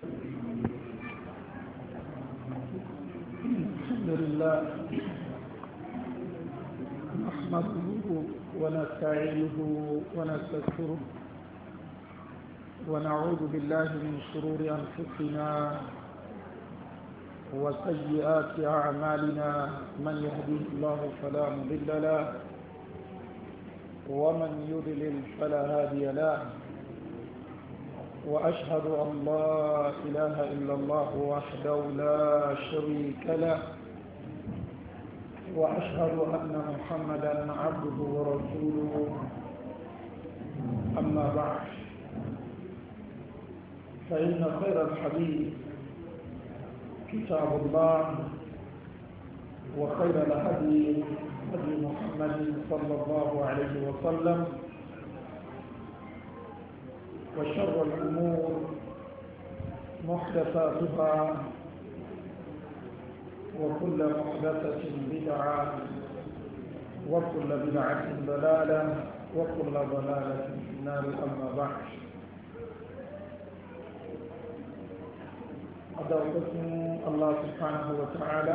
الحمد لله نحمده ونستعينه ونستغفره ونعوذ بالله من شرور أنفسنا وسيئات أعمالنا من يهديه الله فلا مضل له ومن يضلل فلا هادي له وأشهد أن لا إله إلا الله وحده لا شريك له وأشهد أن محمدا عبده ورسوله أما بعد فإن خير الحديث كتاب الله وخير الهدي هدي محمد صلى الله عليه وسلم وشر الأمور محدثاتها وكل محدثة بدعة وكل بدعة ضلالة وكل ضلالة في النار أما بعد أدعوكم الله سبحانه وتعالى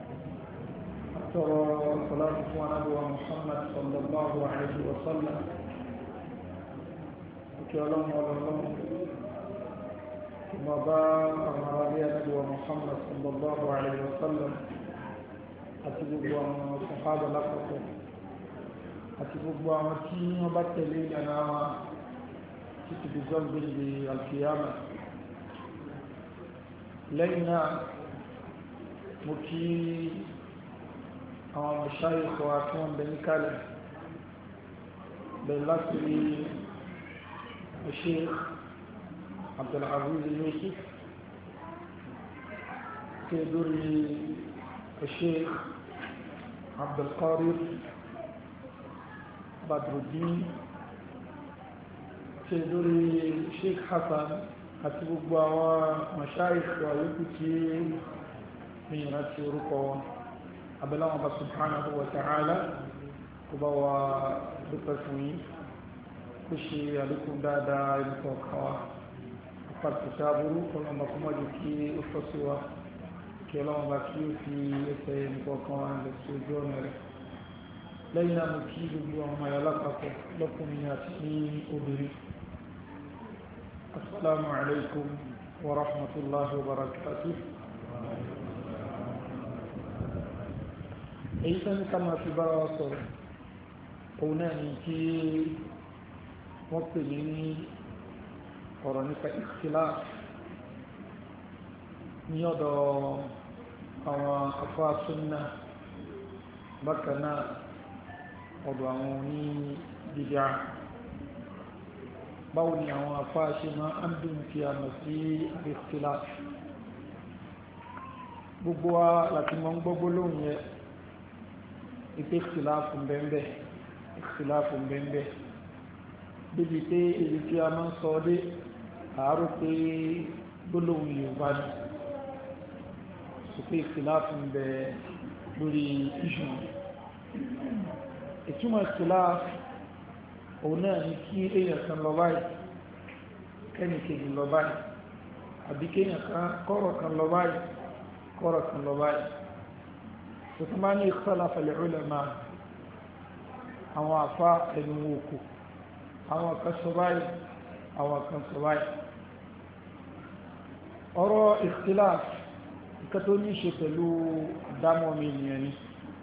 أكثر صلاة ونبوة محمد صلى الله عليه وسلم وكلام الله ثم بار أمرالي نبوة محمد صلى الله عليه وسلم أتبقوا صحابة لقصة أتبقوا أمتين وبتلي أنا تتبزل بالقيامة لينا مكي أو مشايخ وأكون بنكالة باللاسري الشيخ عبد العزيز يوسف كدوري الشيخ عبد القادر بدر الدين كدوري الشيخ حسن àti gbogbo àwọn mashayikh wa yòókù tí mìíràn ti orúkọ abẹ́láwọn bá subhanahu wa ta'ala kó bá wa dúpẹ́ fún yí kó ṣe àlékún dáadáa ẹnìkan kawa pàtàkì àbúrú ọlọ́mọ kó mọ́jú kí ó tọ́ sí wa kí ọlọ́mọ bá kí ó fi ẹsẹ̀ ẹnìkan kan wá lọ sí ojú ọ̀nà rẹ̀ lẹ́yìn náà mo kí gbogbo ọmọ ayọ̀ lápapọ̀ lọ́kùnrin àti ní obìnrin. السلام عليكم ورحمة الله وبركاته إيسان كما في براصر هناني كي وقتني قرنك اختلاف نيوضو أو أفا سنة بكنا وضعوني بدعا báwo ni àwọn afáṣe máa ń dùn kí a mọ̀ sí ikhtilaf gbogbo wa láti mọ́ ń gbogbo lóhun yẹ ipé ikhtilafu mbẹ̀mbẹ̀ bíbi pé èyí tí a máa ń sọ dé àárò pé gbólóhùn Yorùbá ní sọ pé ikhtilafu mbẹ̀ lórí iṣu ìtumọ̀ ikhtilaf òun náà ní kí èèyàn kan lọ báyìí kẹ́nìkejì lọ báyìí àbí kéèyàn kan kọ́rọ̀ kan lọ báyìí kọ́rọ̀ kan lọ báyìí tuntun bá ní ikhtalafa al-ulama àwọn àfá ẹnu òkú àwọn kan sọ báyìí àwọn kan sọ báyìí ọ̀rọ̀ ikhtilaf nǹkan tó ní ṣe pẹ̀lú dámọ́ mi nìyẹn ni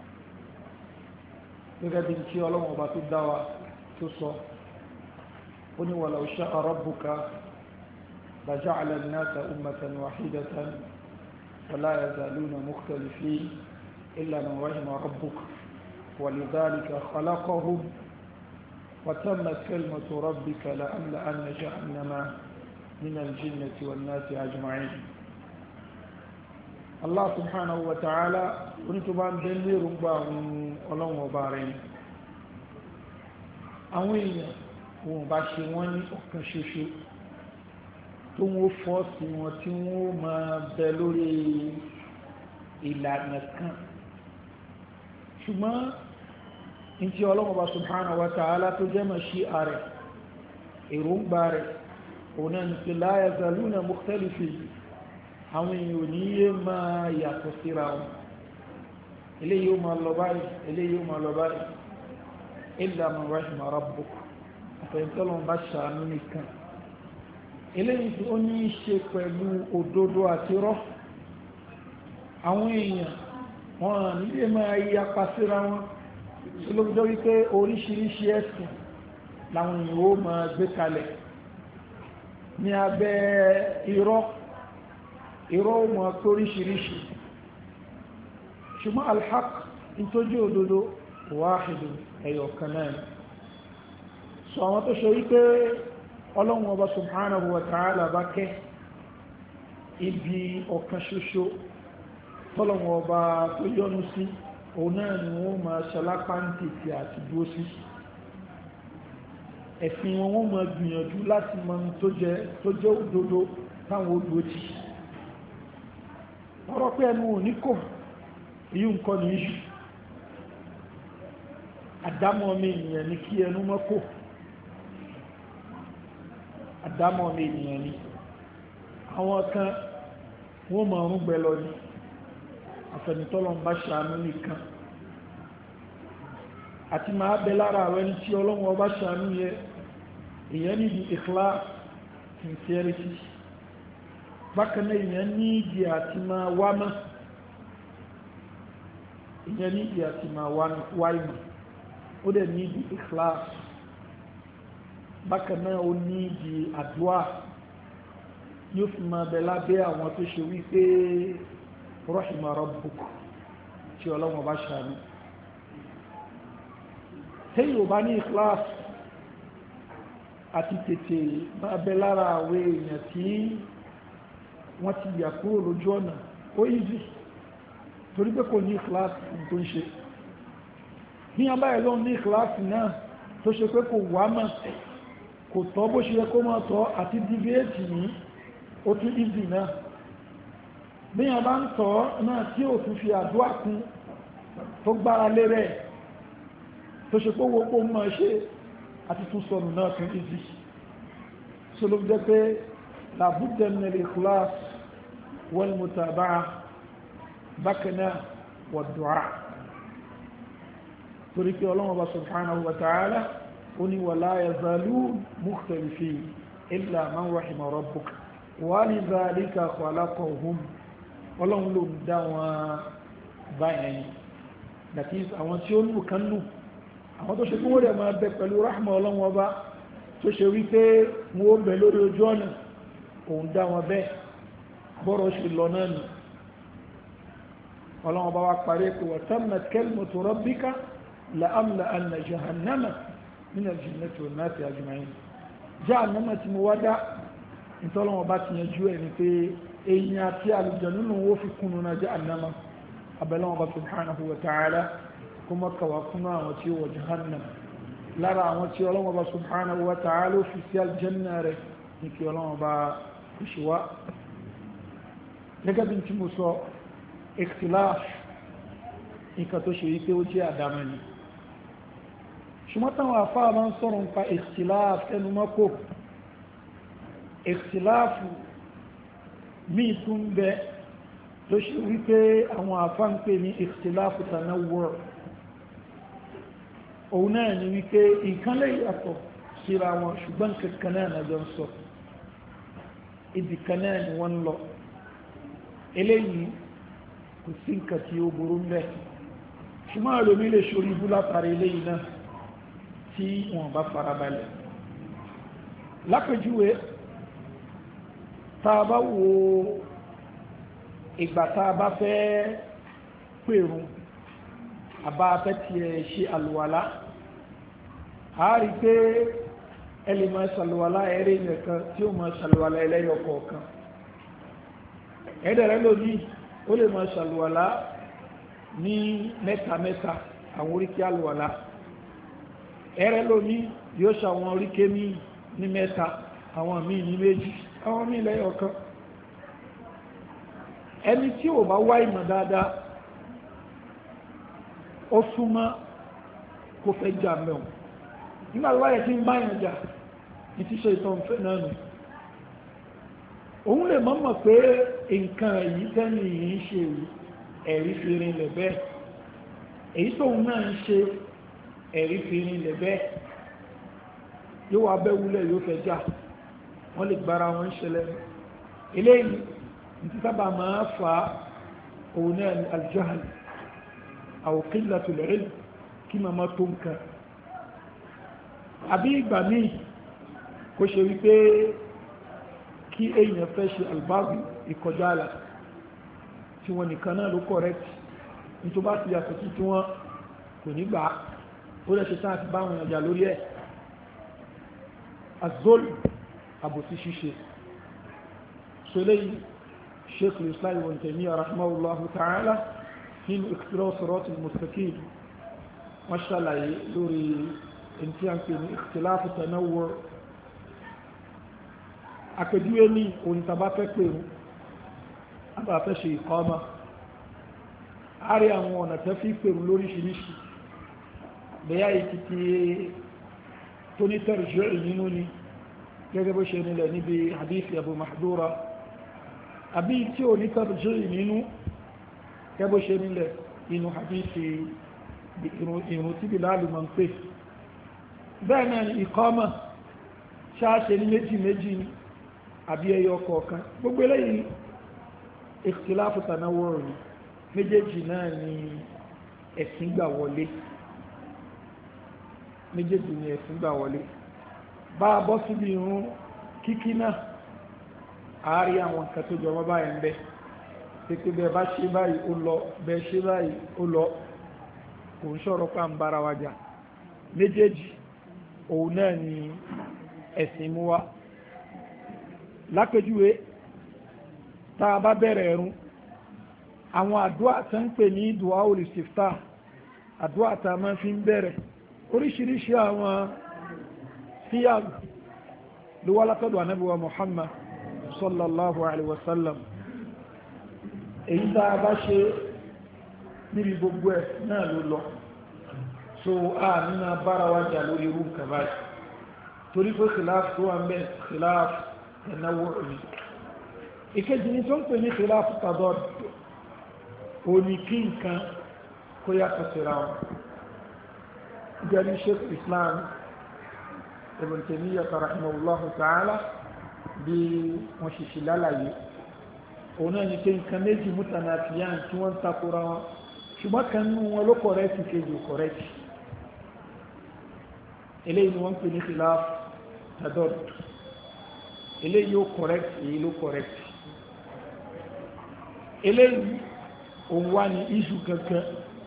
gẹ́gẹ́ bí kí Ọlọ́run ọba tó dá wa تصو قل ولو شاء ربك لجعل الناس أمة واحدة ولا يزالون مختلفين إلا من رحم ربك ولذلك خلقهم وتمت كلمة ربك لأملأن جهنم من الجنة والناس أجمعين الله سبحانه وتعالى ونتبان بني ربا ولو مبارين àwọn èèyàn wọn bá ṣe wọ́n ní ọ̀kan ṣoṣo tó wọ́n fọ́ sí wọn tí wọ́n máa bẹ lórí ìlànà kan ṣùgbọ́n in tí Ọlọ́hun Ọba subhanahu wa ta'ala tó jẹ́ mọ̀ sí ààrẹ èròǹgbà rẹ̀ òun náà ni pé la yazaluna mukhtalifin àwọn èèyàn ò ní yé máa yàtọ̀ síra wọn eléyìí ó máa lọ báyìí eléyìí ó máa lọ báyìí illa man rahima rabbuk àfẹ́yìntọ́lọ́n bá ṣàánú nìkan eléyìí tí ó ní í ṣe pẹ̀lú òdodo àti irọ́ àwọn èèyàn wọn nílé máa yapa síra wọn tí ló jọ wípé oríṣiríṣi ẹ̀sìn làwọn èèyàn ó máa gbé kalẹ̀ ní abẹ́ irọ́ ó máa tó oríṣiríṣi ṣùgbọ́n alhaq nítójú òdodo wáhìdù ẹ̀yọ̀ kan náà sọ àwọn tó ṣe wípé ọlọ́run ọba subhanahu wa ta'ala bá kẹ́ ibi ọ̀kan ṣoṣo tọ́lọ́run ọba tó yọ́nú sí òun náà ni wọ́n máa ṣalápá ń tètè àti dúró sí ẹ̀sìn wọn wọ́n máa gbìyànjú láti mọ tó jẹ́ òdodo táwọn olùwòtí ọ̀rọ̀ pé ẹnu ò ní kò èyí nǹkan ní iṣu àdámọ́ mi ènìyàn ní kí ẹnu mọ́ kò àdámọ́ mi ènìyàn ní àwọn kan wọ́n mọ̀ ọ̀rún gbẹ lọ ní àfẹnitọ́lọ́n bá ṣàánú nìkan àti máa bẹ lára àwọn ẹni tí ọlọ́run ọba ṣàánú yẹ èyàn nídi ikhlas sincerity bákan náà èyàn nídi àti máa wá mọ́ èyàn nídi àti máa wá ìmọ̀ ó dẹ̀ nídi ikhlas bákan náà ó nídi àdúà yóò fi máa bẹ lábẹ́ àwọn tó ṣe wípé rahima rabbuk tí ọlọ́run ọba ṣàánú tẹ́yìn ò bá ní ikhlas àti tètè máa bẹ lára àwọn èèyàn tí wọ́n ti yà kúrò lójú ọ̀nà ó easy torí pé kò ní ikhlas tó ń ṣe ní abáyé lọ́n ní ikhlas náà tó ṣe pé kò wá mọ̀ kò tọ́ bó ṣe yẹ kó máa tọ́ àti dìbéètì ní ó tún easy náà bí wọ́n bá ń tọ́ náà tí ò tún fi àdúrà kún tó gbára lé rẹ̀ tó ṣe pé owó mọ́ ṣe àti tún sọnù náà tún easy so ló jẹ́ pé làbúdẹ̀ min al-ikhlas wal mutaba'a bákanáà wà du'a torí pé ọlọ́run bá subhanahu wa ta'ala ó ní wala yazalun mukhtalifin illa man rahima rabbuk wa lidhalika khalaqahum ọlọ́run ló ń dá wọn báyẹn that is àwọn tí ó nù kan nù àwọn tó ṣe kí wọ́n rẹ̀ máa bẹ pẹ̀lú rahma ọlọ́run ọba tó ṣe wípé wọ́n bẹ lórí ojú ọ̀nà òun dá wọn bẹ́ẹ̀ bọ́rọ̀ ṣe lọ náà nù ọlọ́run ọba wa parí pé wa tammat kalimatu rabbika la amla anna jahannama min al-jinnati wan nasi ajma'in jahannama tí mo wá dá ìtọ́lọ́run ọba ti yanjú ẹ̀ ni pé èyí àti àlùjànnú nínú wó fi kúnnù náà jahannama abẹ́lọ́run ọba subhanahu wa ta'ala kuma kawa kuna àwọn tí ó wọ jahannam lára àwọn tí Ọlọ́hun Ọba subhanahu wa ta'ala fi sí aljanna rẹ̀ ní kí Ọlọ́hun Ọba ìṣíwá gẹ́gẹ́ bí tí mo sọ ikhtilaf nǹkan tó ṣe wípé ó jẹ́ àdámọ́ ni ṣùgbọ́n táwọn afáà máa ń sọ̀rọ̀ nípa ikhtilaf ẹnu mọ́kò ikhtilaf míì tún bẹ tó ṣe wípé àwọn afáà ń pè ní ikhtilaf tanawwu' òun náà ni wípé nǹkan lè yàtọ̀ síra wọn ṣùgbọ́n kankan náà nàjọ ń sọ ibì kan náà ni wọ́n lọ eléyìí kò sí nǹkan tí ó burú mẹ́ ṣùgbọ́n àlòmí lè ṣorí ibú látàrí eléyìí náà tí wọ́n bá farabalẹ̀ lápèjúwe tá a bá wo ìgbà tá a bá fẹ́ pèrún àbá fẹ́ tiẹ̀ ṣe àlùwàlá a rí pé ẹlẹ́ máa ṣàlùwàlá ẹ̀rẹ́ nìkan tí ó máa ṣàlùwàlá ẹlẹ́yọ kọ̀ọ̀kan ẹ̀dẹ̀rẹ́ lóní ó lè máa ṣàlùwàlá ní mẹ́ta mẹ́ta àwọn oríkì àlùwàlá ẹ̀rẹ́ lóní yóò ṣàwọn oríkè míì ní mẹ́ta àwọn míì ní méjì àwọn míì lẹ́yọ kan ẹni tí ò bá wá ìmọ̀ dáadáa ó súnmọ́ kó fẹ́ jà mẹ́wọ̀n nígbà tó wáyé tí ń báyàn jà ní tí ṣe ìtàn fẹ́ náà nù òun lè mọ̀ pé nǹkan èyí tẹ́ni yìí ń ṣe ẹ̀rí fi rinlẹ̀ bẹ́ẹ̀, èyí tóun náà ń ṣe ẹ̀rí fi rinlẹ̀ bẹ́ẹ̀, yóò wá bẹ́ wúlẹ̀ yóò fẹ́ jà, wọ́n lè gbára wọn ṣẹlẹ̀. eléyìí ní sábà máa fa òun náà ní aljahl aw qillatul ilm, kí màmá tó nǹkan, àbí ìgbà míì kó ṣe wípé kí èèyàn fẹ́ ṣe albaghi ìkọjá àlà tí wọ́n nìkan náà ló correct, ní tó bá ti yàtọ̀ sí tí wọ́n kò ní gbà ó lè ṣe tán àti bá wọn ọjà lórí ẹ̀. azol àbòsí ṣíṣe sọlẹ́yìn sheikh al-islam ibn Taymiyyah rahimahullahu ta'ala nínú iqtira sirat al-mustaqim wọ́n ṣàlàyé lórí ẹntí à ń pè ní ikhtilafu tanawwu'. àpèjúwe ní onítàbá fẹ́ pèrú àbá fẹ́ ṣe ìkọ́mà, a rí àwọn ọ̀nà tẹ́ fi pèrú lóríṣiríṣi, bẹ́yà ìtìtì tó ní tarjih nínú ni gẹ́gẹ́ bó ṣe nílẹ̀ níbi hadith Abu Mahdura, àbí tí ò ní tarjih nínú gẹ́gẹ́ bó ṣe nílẹ̀ nínú hadith ìrun tí Bilal máa ń pè. bẹ́ẹ̀ náà ni ìkọ́mà ṣáṣe ní méjì méjì ni àbí ẹyọ kọ̀ọ̀kan, gbogbo eléyìí ikhtilafu tanawwu' ni, méjèèjì náà ni ẹ̀sìn gbà wọlé, méjèèjì ni ẹ̀sìn gbà wọlé. bá a bọ́ síbi irun kíkí náà àárí àwọn nǹkan tó jọ mọ́ báyìí ń bẹ, pé bẹ́ẹ̀ bá ṣe báyìí ó lọ, bẹ́ẹ̀ ṣe báyìí ó lọ, kò ń ṣọ̀rọ̀ pa ń bára wa jà, méjèèjì òun náà ni ẹ̀sìn mú wá. lápèjúwe tá a bá bẹ̀rẹ̀ ẹ̀rùn, àwọn àdúrà tó ń pè ní dùá ul-istiftah, àdúrà tá a máa fi ń bẹ̀rẹ̀, oríṣiríṣi àwọn síyàg ló wá látọ̀dọ̀ Ànábì wa Muhammad sallallahu alaihi wasallam. èyí tá a bá ṣe níbi gbogbo ẹ̀ náà ló lọ, so a nínú abára wa jà lórí irú nǹkan báyìí, torí pé khilaf tó wà ń bẹ khilaf tanawwu' ni. ìkejì ní tó ń pè ní khilaf tadad, ó ní kí nǹkan kó yàtọ̀ síra wọn. jẹ́rí sheikh islam ibn Taymiyyah rahimahullahu ta'ala bí wọ́n ṣe ṣe lálàyé, òun náà ní pé nǹkan méjì mutanafiyan tí wọ́n ń takora wọn, ṣùgbọ́n kan nínú wọn ló kọ̀rẹ́tì, kejì ò kọ̀rẹ́tì. eléyìí ni wọ́n ń pè ní khilaf tadad, eléyìí ó correct, èyí ló correct. eléyìí òun wá ní issue kankan,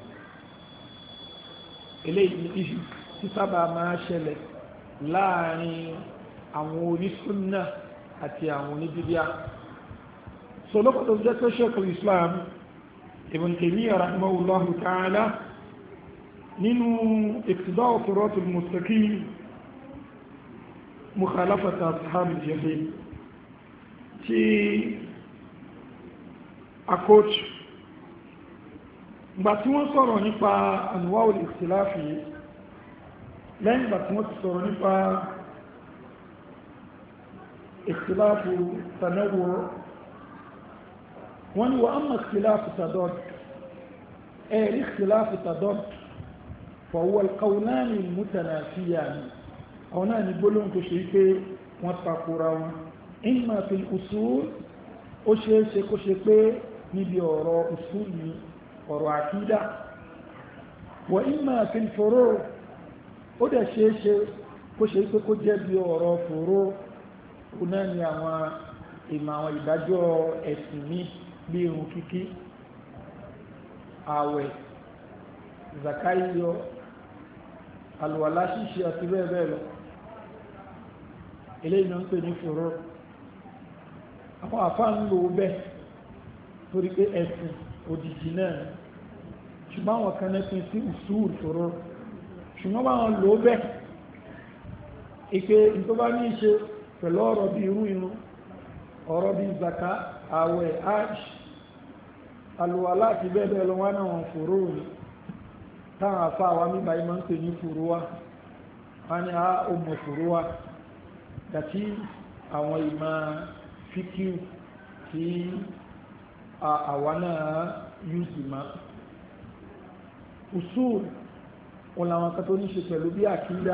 eléyìí ní issue tí sábà máa ṣẹlẹ̀ láàrin àwọn onísúnnà àti àwọn oníbídíà. so lọ́pọ̀tọ̀ jẹ́ pé Sheikh al-Islam Ibn Taymiyyah rahimahullahu ta'ala nínú iqtida'u siratul mustaqim mukhalafata ashabil jahim tí a coach gbà tí wọ́n sọ̀rọ̀ nípa anwa'ul ikhtilafi, lẹ́yìn gbà tí wọ́n ti sọ̀rọ̀ nípa ikhtilafu tanawwu', wọ́n ní wa amma ikhtilafu tadad, ẹ̀rí ikhtilafu tadad fa huwa al-qawlani al-mutanafiyani, àwọn náà ní gbólóhùn tó ṣe pé wọ́n takora wọn, imma fil usul, ó ṣeéṣe kó ṣe pé níbi ọ̀rọ̀ usul ni, ọ̀rọ̀ àkídà, wa imma fil furu', ó dẹ̀ ṣeéṣe kó ṣe pé kó jẹ́ bí ọ̀rọ̀ furu', ó náà ní àwọn ìmọ̀ àwọn ìdájọ́ ẹ̀sìn ní bí irun kíkí, àwẹ̀, zakaiyo, alùwàlá ṣíṣe àti bẹ́ẹ̀ bẹ́ẹ̀ lọ. eléyìí náà ń pè ní furu'. àwọn àfáà ń lò bẹ́ẹ̀ torí pé ẹ̀sìn òdìjì náà, ṣùgbọ́n àwọn kan náà pín sí usul furu', ṣùgbọ́n bá wọn lò bẹ́ẹ̀ ìpé tó bá ní ṣe pẹ̀lú ọ̀rọ̀ bí irun, ọ̀rọ̀ bí zaka, àwẹ̀, hajj, alùwàlá àti bẹ́ẹ̀ bẹ́ẹ̀ lọ, wọ́n náà wọn furu' ni. táwọn àfáà wa mí báyìí máa ń pè ní furu'a, wọ́n ní a ó mọ̀ furu'a, dàtí àwọn ìmọ̀ fíkíù tí àwa náà yúùsì má usul wọn làwọn kan tó ní ṣe pẹ̀lú bí àkídà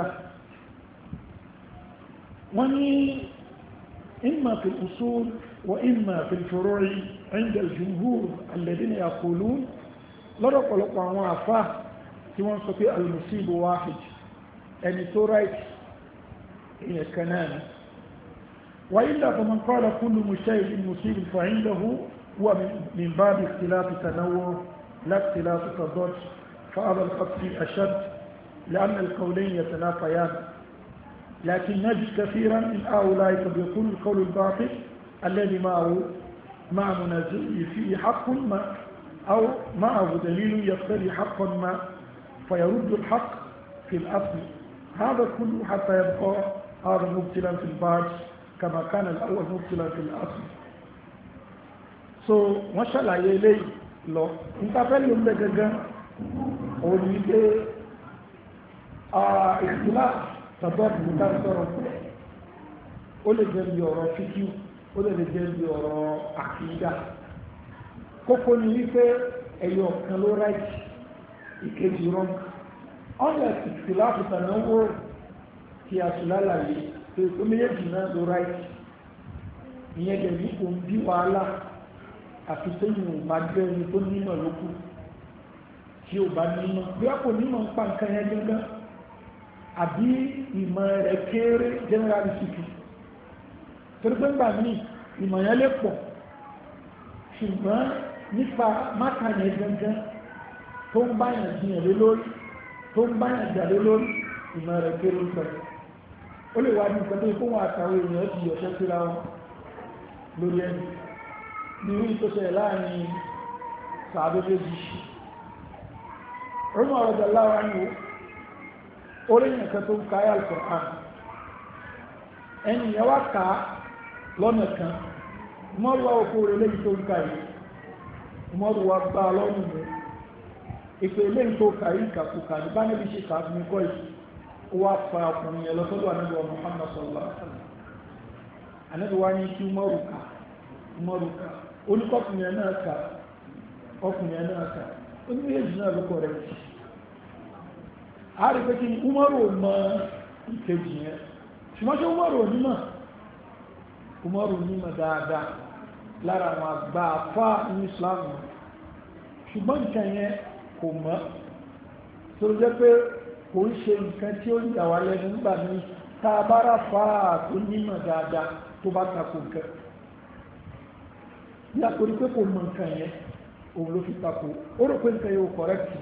wọ́n ní imma fi usul wa imma fi furu'i inda al-jumhur alladhina yaqulun lọ́dọ̀pọ̀lọpọ̀ àwọn àfá tí wọ́n sọ pé al-musibu wahid ẹni tó right ìyẹn kan náà ni wa illa faman qala kullu mushay'in musib fa indahu huwa min bab ikhtilaf tanawwu la ikhtilaf tadad fa hadha al-qatl ashad لأن القولين يتنافيان لكن نجد كثيرا من هؤلاء قد يكون القول الباطل الذي مع منازعه فيه حق ما أو معه دليل يقتضي حقا ما فيرد الحق في الأصل هذا كله حتى يبقى هذا مبتلا في البعض كما كان الأول مبتلا في الأصل. wọ́n ṣàlàyé eléyìí lọ nígbàfẹ́ ló ń bẹ gẹ́gẹ́ òní pé ìsìlá tàbí nígbà sọ̀rọ̀ pé ó lè jẹ́ bí ọ̀rọ̀ fíkíù ó lè jẹ́ bí ọ̀rọ̀ àkídà kókó ni wípé ẹ̀yọ̀ kan ló right ìkejì wrong unless ìsìlá tànáwó kí a ṣùlá láyé pé ó méjèèjì náà ló right ìyẹn dẹ̀ ní kò ń bí wàhálà àfi sẹ́yìn ò bá jẹ́ ẹni tó nímọ̀ lókù tí ò bá nímọ̀ bí wọ́n kò nímọ̀ ń pa nǹkan yẹn gángan àbí ìmọ̀ rẹ̀ kéré generally speaking torí pé ńgbà míì ìmọ̀ yẹn lè pọ̀ ṣùgbọ́n nípa máta yẹn gangan tó ń báyàn jiyàn lé lórí tó ń báyàn jà lé lórí ìmọ̀ rẹ̀ kéré ń pẹ̀lú ó lè wá ní nǹkan tó yẹ kó wọn àtàwọn èèyàn ti yọ̀ṣẹ́ síra wọn lórí ẹni ní orí tó ṣẹlẹ̀ láàrin sàádọ́dẹ́jì Umar radiyallahu anhu orí nǹkan tó ń káyà al-Qur'an ẹni yẹn wá ká lọ́nà kan Umar wá òkú rẹ̀ lẹ́yìn tó ń káyì Umar wá gbá lọ́nà mú ìpè lẹ́yìn tó káyì kàkùkà ní bá níbi ṣe kà ní kọ́ yìí ó wá fa ọkùnrin yẹn lọ́sọ́dọ̀ Ànábì Muhammad sallallahu alaihi wasallam Ànábì wá ní kí Umaru ká oníkọ́kùnrin yẹn náà ká ọkùnrin yẹn náà ká oníméjì náà ló kọ̀ rẹ̀ jì a rí pé kí ni Umaru mọ ìkejì yẹn ṣùgbọ́n ṣe Umaru onímọ̀ dáadáa lára àwọn àgbà afá ní Islam ṣùgbọ́n nǹkan yẹn kò mọ̀ tó jẹ́ pé kò ń ṣe nǹkan tí ó yà wá lẹ́nu nígbà ní tá a bá rà fáà tó nímọ̀ dáadáa tó bá takò nǹkan ní àkórí pé kò mọ̀ nǹkan yẹn òun ló fi takò ó rò pé nǹkan yóò kọ̀rẹ́kì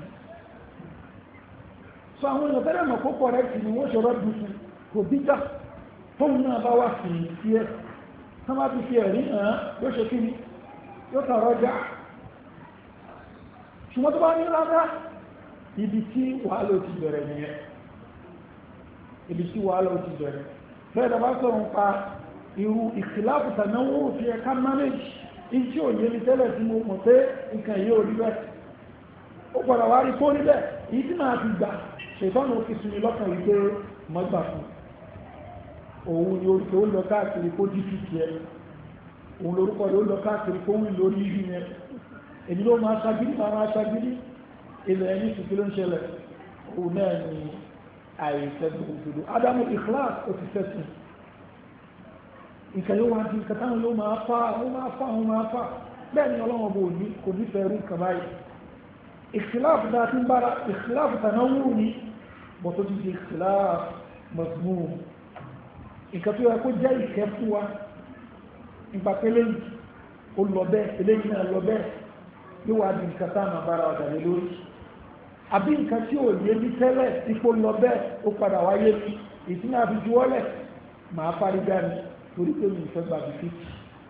so àwọn èèyàn fẹ́rẹ̀ mọ̀ kó kọ̀rẹ́kì ni wọ́n ṣọ̀rọ̀ dùn kò bíjà tóun náà bá wà sí ẹ̀ tán bá ti fi ẹ̀rí hàn yóò ṣe kí ni yóò tààrọ̀ já ṣùgbọ́n tó bá ní rárá ibi tí wàhálà ti bẹ̀rẹ̀ nìyẹn ibi tí wàhálà ti bẹ̀rẹ̀ bẹ́ẹ̀ dàbá sọ̀rọ̀ ń pa irú ìkìláàfù tànáwó fi ẹ̀ká manage ìjí òye ní tẹ́lẹ̀ tí mo mọ̀ pé nǹkan yìí ò rí bẹ́ẹ̀ ó padà wá rí kó rí bẹ́ẹ̀ èyí tí máa fi gbà ṣètọ́nù òfin sinmi lọ́kàn wípé mọ́gbà fún òun ni orúkọ ó lọ káàkiri kó dìtì tiẹ̀ òun lórúkọ rẹ̀ ó lọ káàkiri kó wí lórí ibi yẹn èmi ló máa ṣagídí ilẹ̀ ẹni tuntun ló ń ṣẹlẹ̀ òun náà ni àìsẹ́gun òdodo ádámù ikhlas ó ti fẹ́sìn nǹkan yóò wá di nǹkan táwọn yóò máa fà bẹ́ẹ̀ ni ọlọ́wọ́n bò ní kò ní fẹ́ rú nǹkan báyìí ìkìláàfù dáa tí ń bára ìkìláàfù tànáwó ní bọ̀ tó ti di ìkìláàfù mazmum nǹkan tó yẹ kó jẹ́ ìkẹ́ fún wa nípa pé eléyìí ó lọ bẹ́ẹ̀ eléyìí náà lọ bẹ́ẹ̀ yóò wá di nǹkan táwọn abára ọ̀dà lé lórí àbí nǹkan tí ò yé ní tẹ́lẹ̀ ipò lọ bẹ́ẹ̀ ó padà wáyé ní ìtúná àfi juwọ́lẹ̀ màá fárígá ni torí pé mi ìfẹ́ gbàgbé fíjì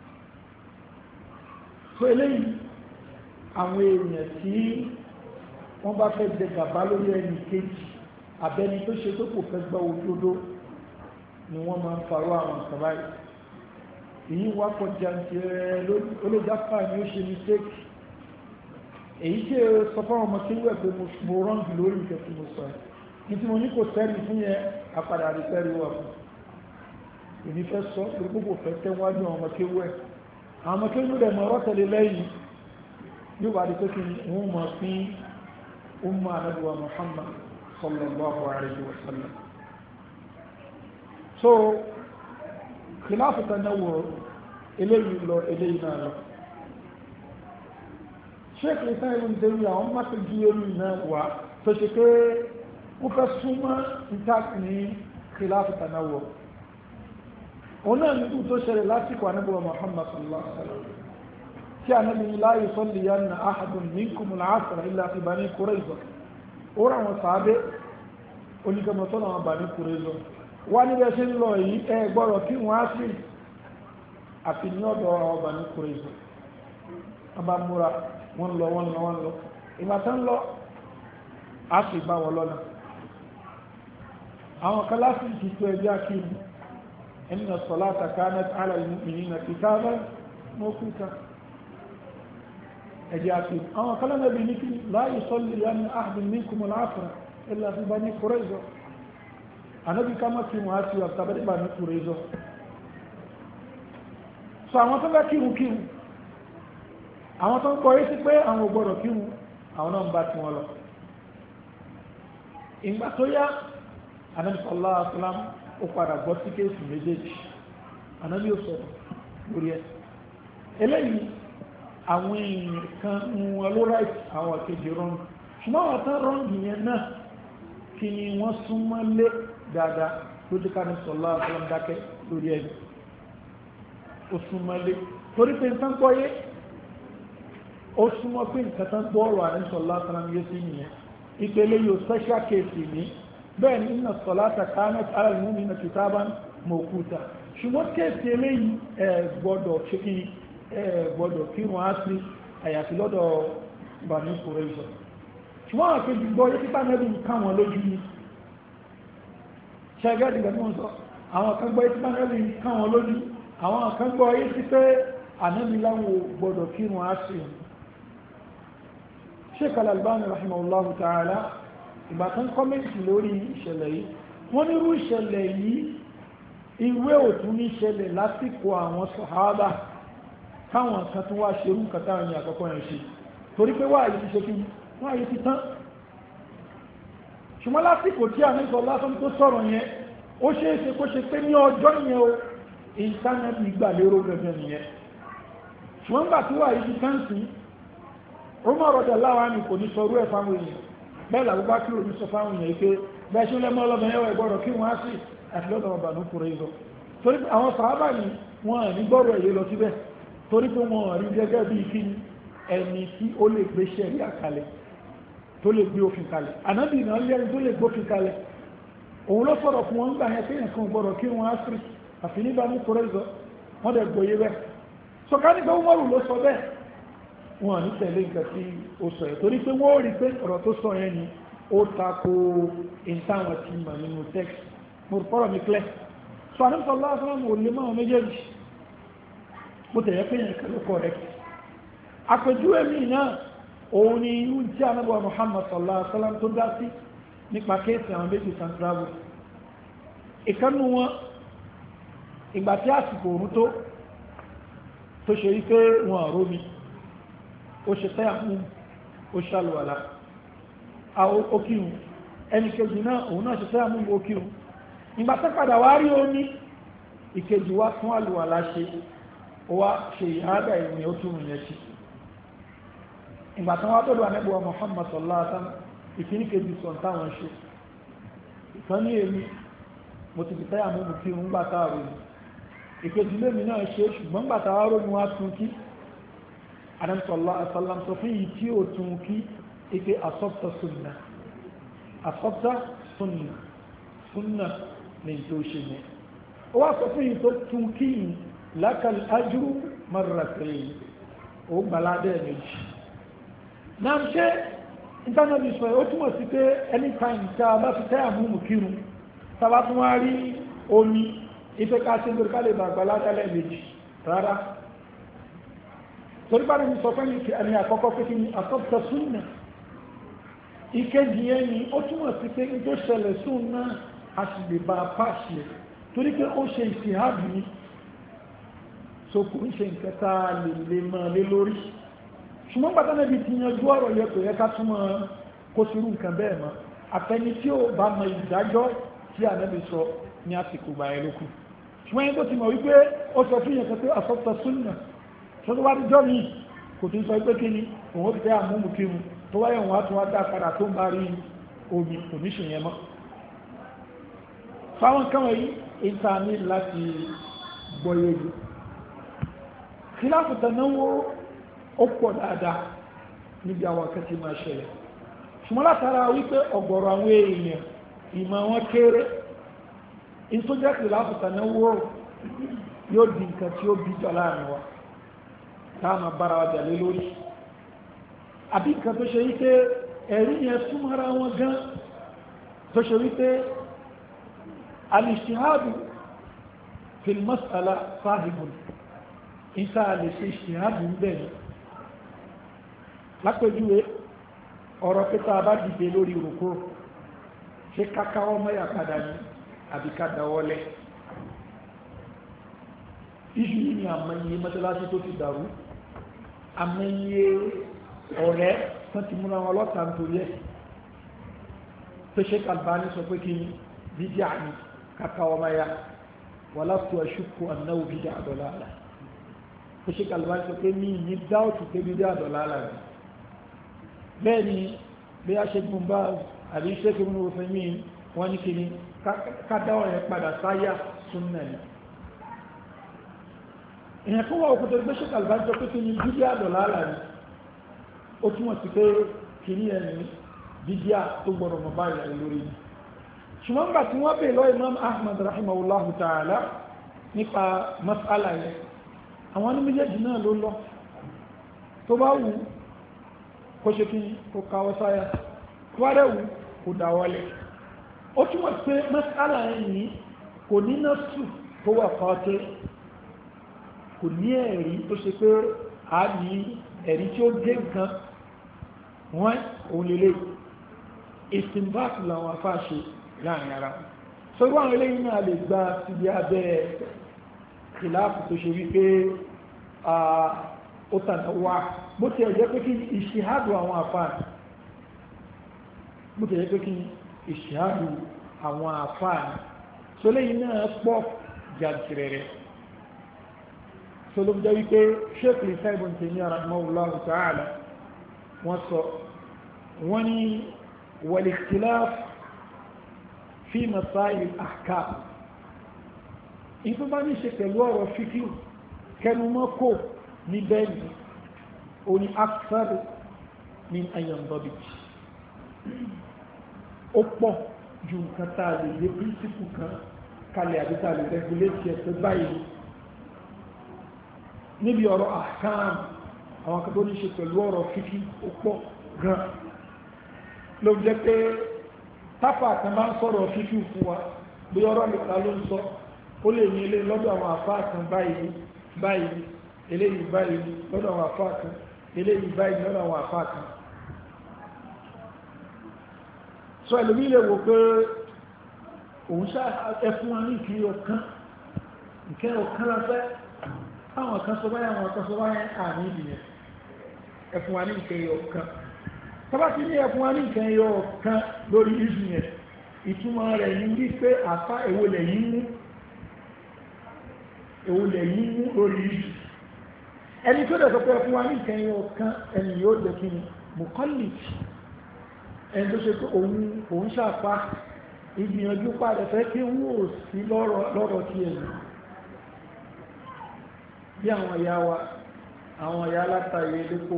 so eléyìí àwọn èèyàn tí wọ́n bá fẹ́ jẹ gàbá lórí ẹni kejì abẹ́ni tó ṣe tó kò fẹ́ gbọ́ òdodo ni wọ́n máa ń farọ́ àwọn nǹkan báyìí èyí wá kọjá olójáfà ni ó ṣe mistake èyí tí ó sọ fáwọn ọmọ tí wẹ̀ pé mo rọ́ǹgì lórí nǹkan tí mo sọ ní tí mo ní kò sẹ́rì fún yẹn apàdà àrí sẹ́rì wà fún èmi fẹ́ sọ pé gbogbo fẹ́ tẹ́wájú àwọn ọmọ tí wẹ̀ àwọn ọmọ kéwú rẹ̀ mọ̀ rọ́tẹ̀lẹ̀ lẹ́yìn yóò wà di pé kí wọ́n mọ̀ sí umma anabiwa Muhammad sallallahu alayhi wa sallam. So khilafu tanawwu eléyìí lọ eléyìí náà lọ. Sheikh Islam Ibn Taymiyyah àwọn máa ju eléyìí náà wá tó ṣe pé wọ́n fẹ́ súnmọ́ intact ní khilafu tanawwu. Òun náà ní tó ṣẹlẹ̀ lásìkò anabiwa Muhammad sallallahu alayhi wa sallam. Tí anabi la yusalliyanna ahadun minkum al-asra illa fi Bani Qurayza. Ó rà wọn sàábé onígbàmọ̀tọ́ náà Bani Qurayza. Wá níbẹ̀ ṣe ń lọ yìí ẹ gbọ́dọ̀ kí wọ́n á sí àfi ní ọ̀dọ̀ àwọn Bani Qurayza. Abá múra wọ́n lọ. Ìgbà tán lọ, a sì bá wọn lọ́nà. Àwọn kan láti ìtìtò ẹgbẹ́ akíni. Inna as-salata kanat 'ala al-mu'minina kitaban mawquta. Ẹjẹ́ akíni. Àwọn kan lọ́nà bí ní kí la yusalliyanna ahadun minkum al-'asra illa fi Bani Qurayza. Ànábì ká mọ́ kí wọ́n á sí ọ̀tàbẹ́ Bani Qurayza. So àwọn tó bá kírun àwọn tó ń kọ́ yí sí pé àwọn ògbọ́dọ̀ kírun àwọn náà ń bá tí wọ́n lọ. Ìgbà tó yá Ànábì sallallahu alaihi wasallam ó padà gbọ́ sí kéèsì méjèèjì. Ànábì ó sọ̀rọ̀ lórí ẹ̀. Eléyìí àwọn èèyàn kan wọn ló ráìtì àwọn kejì rọ́ǹgì. Ṣùgbọ́n àwọn tán rọ́ǹgì yẹn náà kí ni wọ́n súnmọ́ lé dáadáa lójú ká ní sallallahu alaihi wasallam dákẹ́ lórí ẹ̀. Ó súnmọ́ lé torí pé nǹkan gbọ́ yé ó súnmọ́ pé nǹkan tán gbọ́ ọ̀rọ̀ àní sallallahu alaihi wasallam yé sí nìyẹn. Ìpele yóò special case ní bẹ́ẹ̀ ni inna as-salata kanat 'ala al-mu'minina kitaban mawquta. Ṣùgbọ́n kéèsì eléyìí gbọ́dọ̀ kí wọ́n á sí àyàfi lọ́dọ̀ Bani Qurayza. Ṣùgbọ́n àwọn kejì gbọ́ yé pípa nẹ́bí nǹkan wọn lójú ni ṣẹ́gẹ́ ìgbà mọ́ sọ àwọn kan gbọ́ yé pípa nẹ́bí nǹkan wọn lójú àwọn kan gbọ́ yé sí pé ànábì láwọn gbọ́dọ̀ kí wọ́n á sí. Sheikh Al-Albani rahimahullahu ta'ala ìbátan kọ́mẹ́ntì lórí ìṣẹ̀lẹ̀ yìí wọ́n nírú ìṣẹ̀lẹ̀ yìí ìwé òtún ní ìṣẹ̀lẹ̀ lásìkò àwọn sàhábà káwọn kan tún wá ṣerú nǹkan táwọn ní àkọ́kọ́ yẹn ṣe torí pé wáyé ti ṣe kí wáyé ti tán. Ṣùgbọ́n lásìkò tí àmì sọ lásán tó sọ̀rọ̀ yẹn ó ṣeé ṣe kó ṣe pé ní ọjọ́ yẹn o ìntánẹ́ẹ̀tì gbà lérò gẹ́gẹ́ nìyẹn. Ṣùgbọ́n gbà tí wáyé ti tán sí Umar radiyallahu anhu kò ní sọrú ẹ̀ fáwọn èèyàn bẹ́ẹ̀ làwọn bá kúrò ní sọ fáwọn èèyàn pé bẹ́ẹ̀ ṣe lẹ́mọ́ ọlọ́bẹ̀ ẹwà ìgbọ́dọ̀ kí wọ́n á sí àti lọ́dọ̀ Bani Qurayza torí àwọn sàhábà ní wọ́n ní gbọ́rọ̀ èyí lọ síbẹ̀ torí pé wọ́n rí gẹ́gẹ́ bí kí ẹni tí ó lè gbé ṣẹ̀ríà kalẹ̀ tó lè gbé òfin kalẹ̀ ànábì náà lẹ́ni tó lè gbófin kalẹ̀ òun ló sọ̀rọ̀ fún wọn gbà yẹn pé nǹkan gbọ́dọ̀ kí wọ́n á sí àfi ní Bani Qurayza wọ́n dẹ̀ gbòye bẹ́ẹ̀ sọ̀ká nígbà Umaru ló sọ bẹ́ẹ̀ wọ́n ní tẹ̀lé nǹkan tí ó sọ ẹ̀ torí pé wọ́n rí pé ọ̀rọ̀ tó sọ yẹn ni ó tako ìntàwọn tí mà nínú text mo fọ́rọ̀ mi clear so àníṣọ́ lásán ò lè máa méjèèjì bó tẹ̀yẹ pé yẹn kẹ́lú correct àpèjúwe mi náà òun ni irú tí anábọ̀ Muhammad sallallahu alaihi wasallam tó dá sí nípa kéèsì àwọn méjì kan travel ìkànnù wọn ìgbà tí àsìkò òun tó ṣe wípé wọn àró mi ó ṣe tẹ́yà mú ó ṣàlùwàlá òkìrùn ẹni kejì náà òun náà ṣe tẹ́yà mú òkìrùn ìgbà tó padà wá rí omi ìkejì wá fún àlùwàlá ṣe ó wá ṣe ìhádà ìrìn ó túnrùn yẹn sí ìgbà tó wá tọ́lú ànẹ́bùwà Muhammad sallallahu alaihi wasallam ìkíní kejì sọ táwọn ṣe ìkan ní èmi mo ti fi tẹ́yà mú òkìrùn gbà táàrò ìkejì lèmi náà ṣe ṣùgbọ́n gbà táàrò ni wá tún kí Ànábì sallallahu alaihi wasallam sọ fún yìí tí ó tún kí ike asọ́pta sunna ní tó ṣe ní ó wá sọ fún yìí tó tún kí yìí lákàl ajru marratayn ó gbaládẹ́ méjì náà ṣe ìtànàbí sọ ó túnmọ̀ sí pé anytime tí a bá fi tẹ́ àmúmù kírun tàbá tún wá rí omi ife ká sí lórí ká lè bà gbaládẹ́ méjì rárá torí bá ní sọ fẹ́ ní ẹni àkọ́kọ́ pé kí ni asọ́pta sunna ìkejì yẹn ni ó túnmọ̀ sí pé ní tó ṣẹlẹ̀ sunna a sì lè bá pàṣẹ torí pé ó ṣe ìsìhábì ní so kò ń ṣe nǹkan tá a lè máa lé lórí ṣùgbọ́n gbàtà náà bí ti yanjú ọ̀rọ̀ yẹ kò yẹ ká túmọ̀ kó sírú nǹkan bẹ́ẹ̀ mọ́ àfẹni tí ó bá mọ ìdájọ́ tí ànábì sọ ní àsìkò gbà ẹ lókun ṣùgbọ́n yẹn tó ti mọ̀ wípé ó sọ fún yẹn pé asọ́pta súnà tó wá jọ́ mi kò tún sọ pé kí ni òun ó ti fẹ́ àmúmù kírun tó wáyé òun á tún wá dá padà tó ń bá rí omi kò ní ṣe yẹn mọ́ fáwọn kan wọ̀nyí ìntàní láti gbọ́yé jù khilafu tanawu ó pọ̀ dáadáa níbi àwọn akẹ́kẹ́ máa ṣẹlẹ̀ ṣùgbọ́n látara wípé ọ̀gọ̀rọ̀ àwọn èèyàn ìmọ̀ wọn kéré tó jẹ́ khilafu tanawu yóò di nǹkan tí ó bí jọ láàrin wa táàmà bára wa jàlé lórí àbí nǹkan tó ṣe wípé ẹ̀rí yẹn súnmọ́ra wọn gan tó ṣe wípé al-ijtihadu fil mas'ala sahibun ìta lè ṣe ijtihadu ń bẹ̀rẹ̀ lápẹjúwe ọ̀rọ̀ pẹ́ta bá dìde lórí rùkú ṣe kákáwọ́ mẹ́yà padà ní àbí ká dáwọ́lẹ̀ iṣu yìí ni àmọ́yé mọ́tálásí tó ti dàrú àmọ́yé ọ̀rẹ́ tán ti múra wọn lọ́ta nítorí ẹ̀ tó ṣe Albani sọ pé kí bídíà ní kákáwọ́ mẹ́yà wala ashukku annahu bídíà dalalah tó ṣe Albani sọ pé ní dáòtù pé bídíà dalalah rẹ̀ bẹ́ẹ̀ ni bí a ṣe gùn bá àbí iṣẹ́ kí wọ́n fẹ́ mí wọ́n ní kìíní kádáwọ̀ yẹn padà sáyà súnnà ni èyàn fún wa òkúta gbé ṣe Albani sọ pé kí ni bídíà dọ̀láàlà ni ó túnmọ̀ sí pé kìíní ẹni bídíà tó gbọ́dọ̀ mọ̀ bá ìyà lórí ni ṣùgbọ́n gbà tí wọ́n bè lọ Imam Ahmad rahimahullahu ta'ala nípa mas'ala yẹn àwọn ní méjèèjì náà ló lọ tó bá wù kó ṣe kí kó káwọ́ sáyà wárẹ̀wù kò dáwọlẹ̀ ó túnmọ̀ pé mas'ala ẹni kò ní násù tó wà fàátẹ́ kò ní ẹ̀rí tó ṣe pé a ní ẹ̀rí tí ó gé nǹkan wọ́n òun lè istinbat làwọn afáṣe láàrin ara sọ́rọ̀ àwọn eléyìn náà lè gba síbi abẹ́ kìláàfù tó ṣe wípé ó tànà wá bó ti ẹ̀jẹ́ pé kí ìṣìhádù àwọn àfáàní bó ti ẹ̀jẹ́ pé kí ìṣìhádù àwọn àfáàní tó lẹ́yìn náà pọ̀ jàǹtìrẹrẹ tó ló jẹ́ wípé Sheikh Ibn Taymiyyah rahimahullahu ta'ala wọ́n sọ wọ́n ní wal-ikhtilaf fi masail al-ahkam ìtú bá ní ṣe pẹ̀lú ọ̀rọ̀ fíkí kẹnumọ́kò ní bẹ́ẹ̀ni o ní akthar min ayyandabit ó pọ̀ ju nǹkan tá a lè lé píríncípù kan kalẹ̀ àbí tá a lè rẹ́gúlétì ẹ̀sẹ̀ báyìí níbi ọ̀rọ̀ ahkam àwọn kan tó ní ṣe pẹ̀lú ọ̀rọ̀ fíkí ó pọ̀ gan ló jẹ́ pé tápà kan bá ń sọ̀rọ̀ fíkí fún wa bí ọ̀rọ̀ nìkan ló ń sọ ó lè ní ilé lọ́dọ̀ àwọn àfáà kan báyìí eléyìí báyìí lọ́dọ̀ àwọn àfáà kan eléyìí báyìí lọ́dọ̀ àwọn àfáà kan sọ ẹlòmí lè wò pé òun ṣá ẹfún wa ní ìkiri ọ̀kan ìkẹ́ ọ̀kan lọ́fẹ́ àwọn kan sọ báyìí àwọn kan sọ báyìí àmì ìdìyẹn ẹfún wa ní ìkẹ́ ọ̀kan tọ́bá ti ní ẹfún wa ní ìkẹ́ ọ̀kan lórí ìṣù yẹn ìtumọ̀ rẹ̀ ní wípé àfá èwo lẹ́yìn mú lórí ìṣù ẹni tó dẹ̀ sọ pé ẹfún wa ní ìkẹ́ ọ̀kan ẹni yóò jẹ́ kí ni mùkọ́lìtì ẹni tó ṣe pé òun ṣàpá ìgbìyànjú padà fẹ́ kí wọ́n ò sí lọ́rọ̀ tí ẹ̀yìn bí àwọn ìyá wa àwọn ìyá látàrí elépo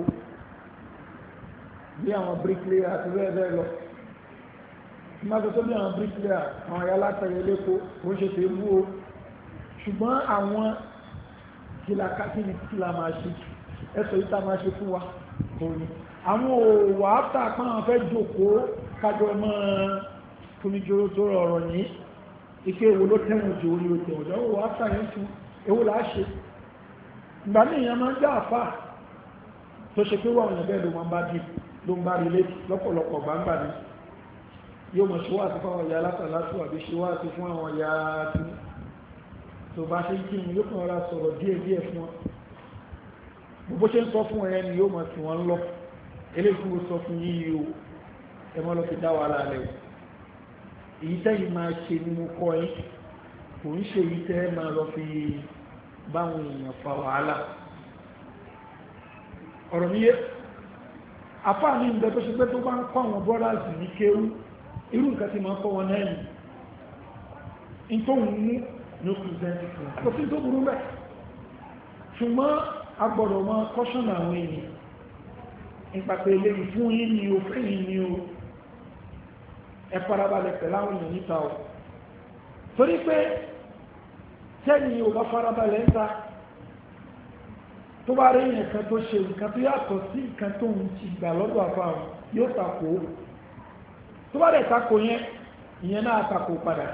bí àwọn bricklayer àti bẹ́ẹ̀ lọ ìmáṣẹ́ tó bí àwọn bricklayer àwọn ìyá látàrí elépo ó ṣe tẹ́ bú o ṣùgbọ́n àwọn kìlàkátìní kìlà máa ṣe ẹsọ̀ ìta máa ṣe fún wa òní àwọn òwà áptà pàwọn fẹ́ jòkó kájọ mọ́ fúnijoro tó rọrọ̀ ní ike èwo ló tẹ́wọ̀n jù orí òtẹ̀ ọ̀dọ́ òwà áptà yẹn fún èwo là á ṣe ìgbà ní ìyẹn máa ń já àfà tó ṣe pé wọ́n yẹn bẹ́ẹ̀ ló máa ń bá dì ló ń bá rí létí lọ́pọ̀lọpọ̀ gbangba ni yóò mọ̀ ṣíwá àti fún àwọn ìyá látàlátù àbí ṣíwá àti fún àwọn ìyá tí tó bá ṣe kí ni yóò kàn ra sọ̀rọ̀ díẹ̀díẹ̀ fún wọn bó ṣe ń sọ fún ẹ ni yóò mọ̀ tí wọ́n lọ eléyìí tí mo sọ fún yíyí o ẹ mọ́ lọ fi dá wàhálà rẹ̀ o èyí tẹ́yìn máa ṣe ni mo kọ́ yín kò ń ṣe èyí tẹ́ máa lọ fi báwọn èèyàn fa wàhálà ọ̀rọ̀ mi yé afá ní ìgbẹ́ tó ṣe pé tó bá ń kọ́ àwọn brothers ní kéwú irú nǹkan tí máa kọ́ wọn náà yìí in tó ń mú ní kùsẹ́ntì fún kò sí tó burú bẹ́ẹ̀ ṣùgbọ́n a gbọ́dọ̀ mọ́ kọ́ṣọ́nà àwọn èèyàn ìpàpẹ̀ eléyìí fún yín ni o fẹ́ yìí ni o ẹ farabalẹ̀ pẹ̀lú àwọn èèyàn níta o torí pé tẹ́ni ò bá farabalẹ̀ ń ta tó bá rí èèyàn kan tó ṣe nǹkan tó yàtọ̀ sí nǹkan tó ń ti gbà lọ́dọ̀ àfáà yóò takò tó bá dẹ̀ takò yẹn ìyẹn náà takò padà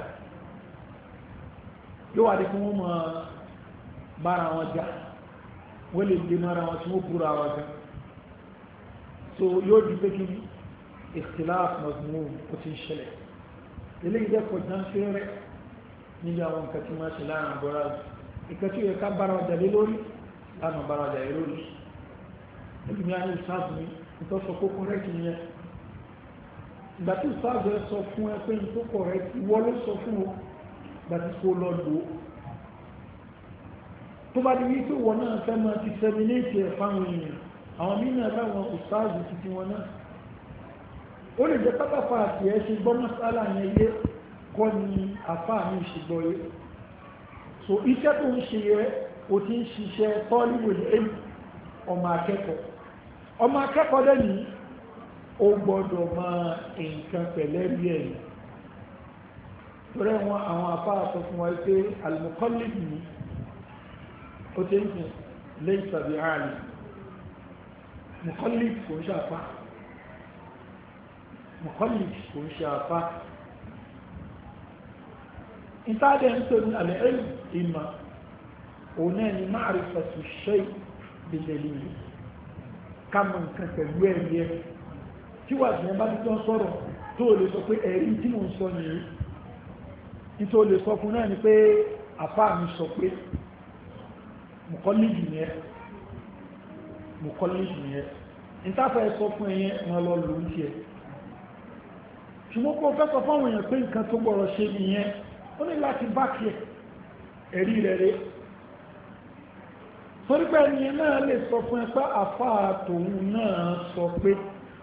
yóò wà ní kí wọ́n mọ̀ bára wọn jà wọ́n lè gbé mọ́ra wọn tí wọ́n búra wọn gan so yóò di pé kí ikhtilaf mazmum ó ti ń ṣẹlẹ̀ eléyìí dẹ́kọ̀ jáńfẹ́ rẹ̀ níbi àwọn nǹkan tí máa ṣe láàrin bọ́ra ìkan tí ó yẹ ká bára ọjà lé lórí láàrin bára ọjà lé lórí ẹbí mi á ní ìsáàbù mi nítorí sọ pé correct nìyẹn ìgbà tí ìsáàbù ẹ sọ fún ẹ pé nítorí correct ìwọ ló sọ fún o ìgbà tí kò lọ lò ó tó bá di wípé wọn náà fẹ́ máa ti sẹ́mínéètì ẹ̀ fáwọn èèyàn àwọn mìíràn láwọn ìsáàbù títí wọn náà ó lè jẹ́ pátápá àti ẹ̀ ṣe gbọ́ mọ́sálà yẹn yé kọ́ ni àfáà ní ìṣègbọ́ yé so iṣẹ́ tó ń ṣe yẹ o ti ń ṣiṣẹ́ tọ́líwò ní ọmọ akẹ́kọ̀ọ́ lẹ́yìn ó gbọ́dọ̀ máa nǹkan pẹ̀lẹ́ rí ẹ̀yìn torí wọn àwọn àfáà sọ fún wa pé al-muqallid ni ó ti ń sìn laysa bi'alim muqallid kò ń ṣàfá muqallid kò ń ṣàfá ìtàdẹ̀ ń tó ní al-ilm ìmọ̀ òun náà ni ma'rifatu shay bi-dalil kàmù nǹkan pẹ̀lú ẹ̀rí ẹ̀ tí wà tí wọ́n bá títọ́ sọ̀rọ̀ tó lè sọ pé ẹ̀rí tí mo ń sọ nìyí nítorí lè sọ fún náà ni pé àfá mi sọ pé mùkọ́lìdì yẹn ìtafẹ́ sọ fún ẹyẹn wọn lọ lò ń tiẹ̀ ṣùgbọ́n kó fẹ́ sọ fáwọn èèyàn pé nǹkan tó gbọ́rọ̀ ṣe nìyẹn ó ní láti bá kí ẹ̀rí rẹ̀ rẹ̀ torí pé ẹni náà lè sọ fún ẹ pé àfáà tòun náà sọ pé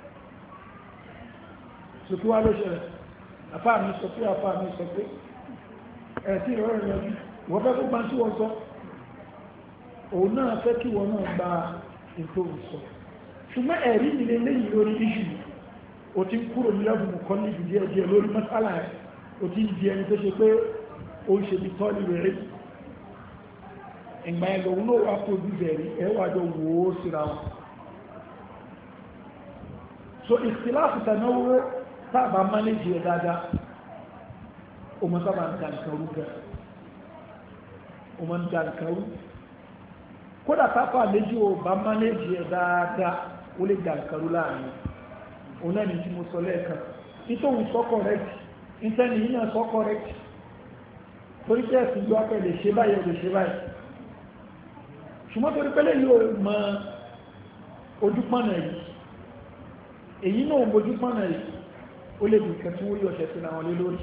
ṣùkú wá ló ṣẹlẹ̀ àfáà mi sọ pé àfáà mi sọ pé ẹ̀tí ìrọ̀rùn rẹ̀ wọ́n fẹ́ kó bá tí wọ́n sọ òun náà fẹ́ kí wọ́n náà gba ètò ìsọ ṣùgbọ́n ẹ̀rí nílé lẹ́yìn lórí iṣu o ti ń kúrò ní lẹ́bùn kọ́ ní ìdí ẹjẹ́ lórí mọ́sálà ẹ̀ o ti ń di ẹni tó ṣe pé ó ń ṣe bí tọ́lì rẹ̀ ìgbà ẹ̀lọ́ òun náà wá kó ojú bẹ̀rí ẹwàjọ wò ó síra wọn so ìsìláàfù tànáwó tábà mánéjì ẹ̀ dáadáa o mọ́ sábà ń da nǹkan rú gan o mọ́ ń da nǹkan rú kódà tápà méjì o bá mánéjì ẹ̀ dáadáa ó lè da nǹkan rú láàrin òun náà ní tí mo sọ lẹ́ẹ̀kan nítorí sọ correct nítorí yìí náà sọ correct torí pé ẹ̀sìn ìlú apẹ̀ lè ṣe báyìí lè ṣe báyìí ṣùgbọ́n torí pé lẹ́yìn ò mọ ojúpọ̀nà yìí èyí náà mojúpọ̀nà yìí ó lè bí nǹkan tí wọ́n yọ̀ ṣẹ̀sìn àwọn lé lórí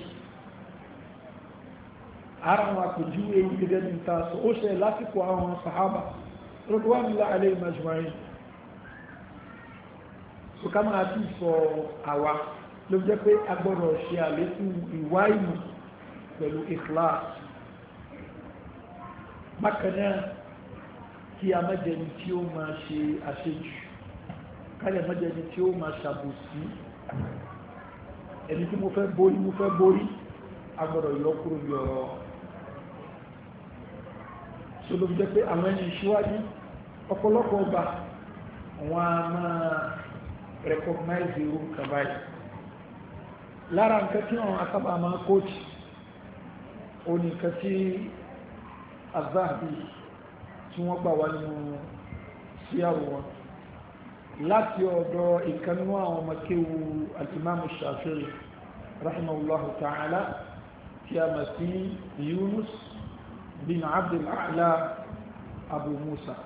ara wọn àpèjú ewu gẹ́gẹ́ ní ta sọ ó ṣe lásìkò àwọn sàhábà radwanullahi alayhim ajma'in so ká máa tí sọ àwa ló jẹ́ pé a gbọ́dọ̀ ṣe àlékún ìwá ìmọ̀ pẹ̀lú ikhlas bákan náà kí a mẹ́jẹni tí ó máa ṣe àṣejù káyẹ̀ mẹ́jẹni tí ó máa ṣàbòsí ẹni tí mo fẹ́ borí agbọ́dọ̀ yọ kúrò yọ̀rọ̀ so ló jẹ́ pé àwọn ẹni ìṣíwájú ọ̀pọ̀lọpọ̀ ọba wọn a máa recognize irú nǹkan báyìí lára nǹkan tí wọn asábà máa kóòtù ó ní nǹkan tí Az-Zahabi tí wọ́n gbà wá nínú síyàwó wọn láti ọ̀dọ̀ ìkanú àwọn ọmọkéwu al-Imam Shafi'i rahimahullahu ta'ala tí a mọ̀ sí Yunus bin Abdul A'la Abu Musa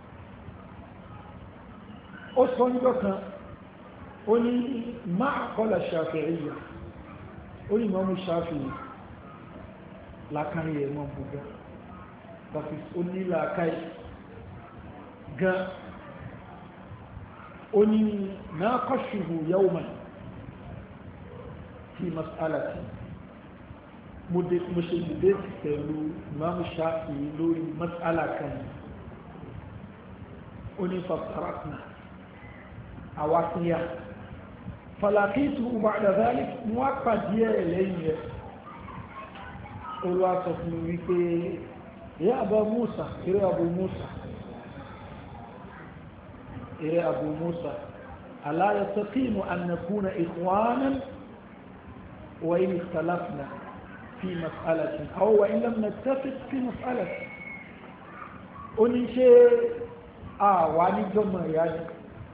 ó sọ níjọ́ kan ó ní máa qala Shafi'iyya ó ní Imam Shafi'i lákàáyé ẹ̀mọ́ gbogbo tàbí ó ní làákàáyé gan ó ní naqashuhu yawman fi mas'alati mo ṣe dìbẹ́tì pẹ̀lú Imam Shafi'i lórí mas'ala kan ó ní faftarakna àwákíyà falakitu ba'da dhalik mú wá pàdé ẹ̀ lẹ́yìn ẹ̀ olúwa sọ fún mi wípé ya Abu Musa eré Abu Musa ala yastaqimu an nakuna ikhwanan wa in ikhtalafna fi mas'alatin aw wa in lam nattafiq fi mas'alatin ó ní ṣe àwa ní jọmọ̀ ìyá ni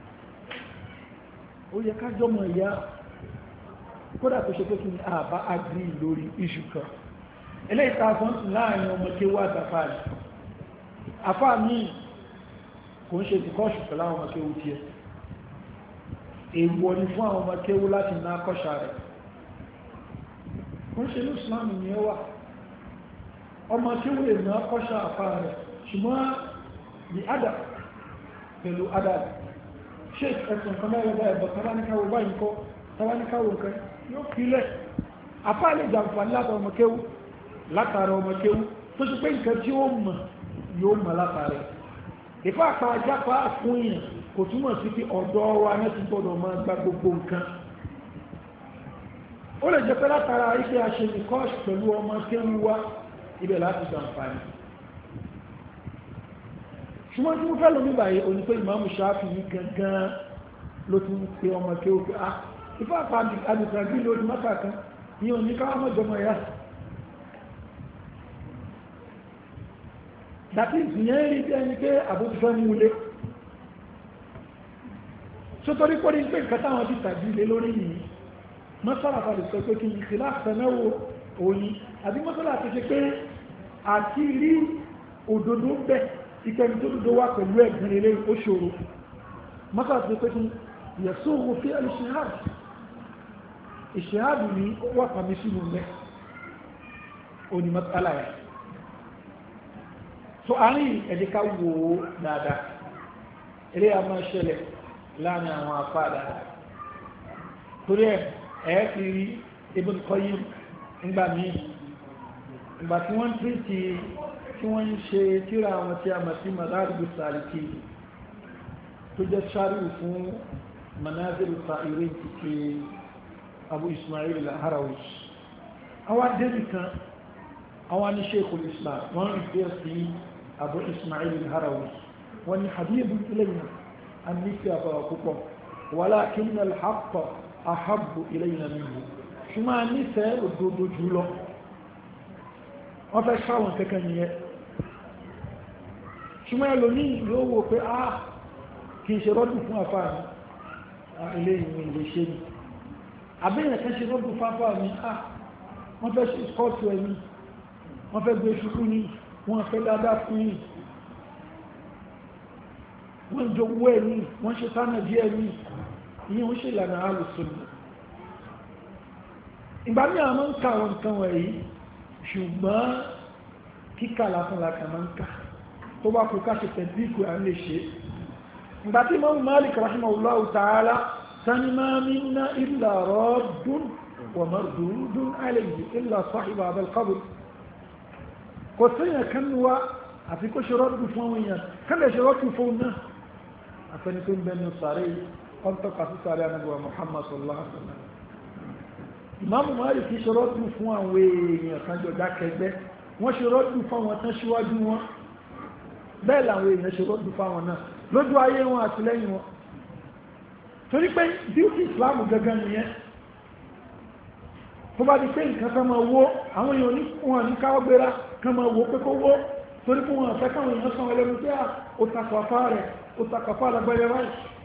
ó yẹ ká jọmọ̀ ìyá kódà tó ṣe pé kí ni àbá agree lórí issue kan eléyìí ta fún láàrin ọmọ kéwú àtàfà rẹ̀ afá mi kò ń ṣe ìkọ́ṣù pẹ̀lú àwọn ọmọ kéwú tí ẹ èèwọ̀ ni fún àwọn ọmọ kéwú láti ná kọ́ṣà rẹ̀ kò ń ṣe ní ìsìláàmù ni ẹ wà ọmọ kéwú lè ná kọ́ṣà afá rẹ̀ ṣùgbọ́n ní adà pẹ̀lú adà ṣe ẹ̀sùn kan mẹ́rin bá ẹ̀bọ̀ tàbáníkàwò báyìí kọ́ tàbáníkàwò nǹkan yóò kílẹ̀ afá lè jàǹfààní látọ̀ ọmọ kéwú látara ọmọ kéwú tó ṣe pé nǹkan tí ó mọ̀ yóò mọ̀ látara ìfá àpá ajápa fún èèyàn kò túmọ̀ sí pé ọ̀dọ́ wa náà ti gbọ́dọ̀ máa gba gbogbo nǹkan ó lè jẹ́ pé látara ife aṣèlúkọ́ pẹ̀lú ọmọ kéwú wa ibẹ̀ láti jàǹfààní ṣùgbọ́n tí mo fẹ́ lómi báyìí oní pé Imam Shafi'i gangan ló tún pe ọmọ kéwú pé ìfá àpá àdìsàgbé lórí mọ́ta kan ní òní káwọn mọ́jọmọ́ ẹ̀yà dàtí ìyẹn rí bí ẹni pé àbójúfẹ́ mú lé sótórí pọ́ ní pé nǹkan táwọn ti tàbí ilé lórí yìí mọ́sálà padà sọ pé kí n ìsìlá àfẹ́mẹ́wò òní àbí mọ́sálà ti ṣe pé àti rí òdodo bẹ́ ìkẹni tó dodo wá pẹ̀lú ẹ̀gbìn ilé ó ṣòro mọ́sálà ti pé kí yẹ̀sùn owó fi ìṣẹ́hàdù ní ó wà pàmí sínú mẹ́ òní mọ́sálà yẹn so àárín ẹ̀dẹ́ká wò ó dáadáa eré a máa ṣẹlẹ̀ láàrin àwọn afá dáadáa torí ẹ̀ ti rí Ibn Qayyim ńgbà míì ìgbà tí wọ́n tí wọ́n ń ṣe tíra àwọn tí a mọ̀ sí Madarij as-Salikin tó jẹ́ ṣáríù fún Manazil as-Sa'irin ti Abu Ismail al-Harawi àwọn adébì kan àwọn ní Sheikhul Islam wọ́n rí bẹ́ẹ̀ sí Abu Ismail al-Harawi wọ́n ní habibu ilayna an nífẹ́ àbáwà púpọ̀ walakinna al-haqqa ahabbu ilayna minhu ṣùgbọ́n a nífẹ́ òdodo jùlọ wọ́n fẹ́ ṣáwọn kẹ́kẹ́ nìyẹn ṣùgbọ́n ẹlòmí yóò wò pé kì í ṣe rọ́dùn fún àfáà mi ilé ìwé ilé ṣe ni àbẹ́yìn kan ṣe rọ́dùn fún àfáà mi wọ́n fẹ́ ṣe skọ́ọ̀tù ẹ̀mí wọ́n fẹ́ gbé ṣubú ní wọ́n fẹ́ dáadáa fún yìí wọ́n jọ owó ẹ̀mí wọ́n ṣe tánà díẹ̀ ní ìyẹn wọ́n ṣe ìlànà alùsùnù ìgbà ní àwọn ń ka àwọn nǹkan wọ̀nyí ṣùgbọ́n kíkà láfúnláka máa ń kà tó bá kú ká ṣe tẹ̀bíkù à ń lè ṣe ìgbà tí Imam Malik rahimahullahu ta'ala tani ma minna illa raddun wa mardudun alayhi illa sahiba hadha al-qabr kò síyàn kan wá àfi kó ṣe rọ́dù fún àwọn èèyàn kan lè ṣe rọ́dù fún náà àfẹni tó ń bẹnu sàárè wọ́n tọ́ka sí sàárè anábíwá Muhammad sallallahu alaihi wasallam Imam Malik kì í ṣe rọ́dù fún àwọn èèyàn kan jọ dákẹgbẹ́ wọ́n ṣe rọ́dù fún àwọn tán síwájú wọn bẹ́ẹ̀ làwọn èèyàn ṣe rọ́dù fún àwọn náà lójú ayé wọn àti lẹ́yìn wọn torí pé bíútì Islam gangan nìyẹn tó bá di pé nǹkan kan máa wó àwọn èèyàn wọn ní káwọ́ gbéra kan máa wó pé kó wó torí fún wọn àfẹ́ káwọn èèyàn sọ ẹlẹ́nu pé ó takọ̀fà rẹ̀ ó takọ̀fà lágbẹ́rẹ́ ráì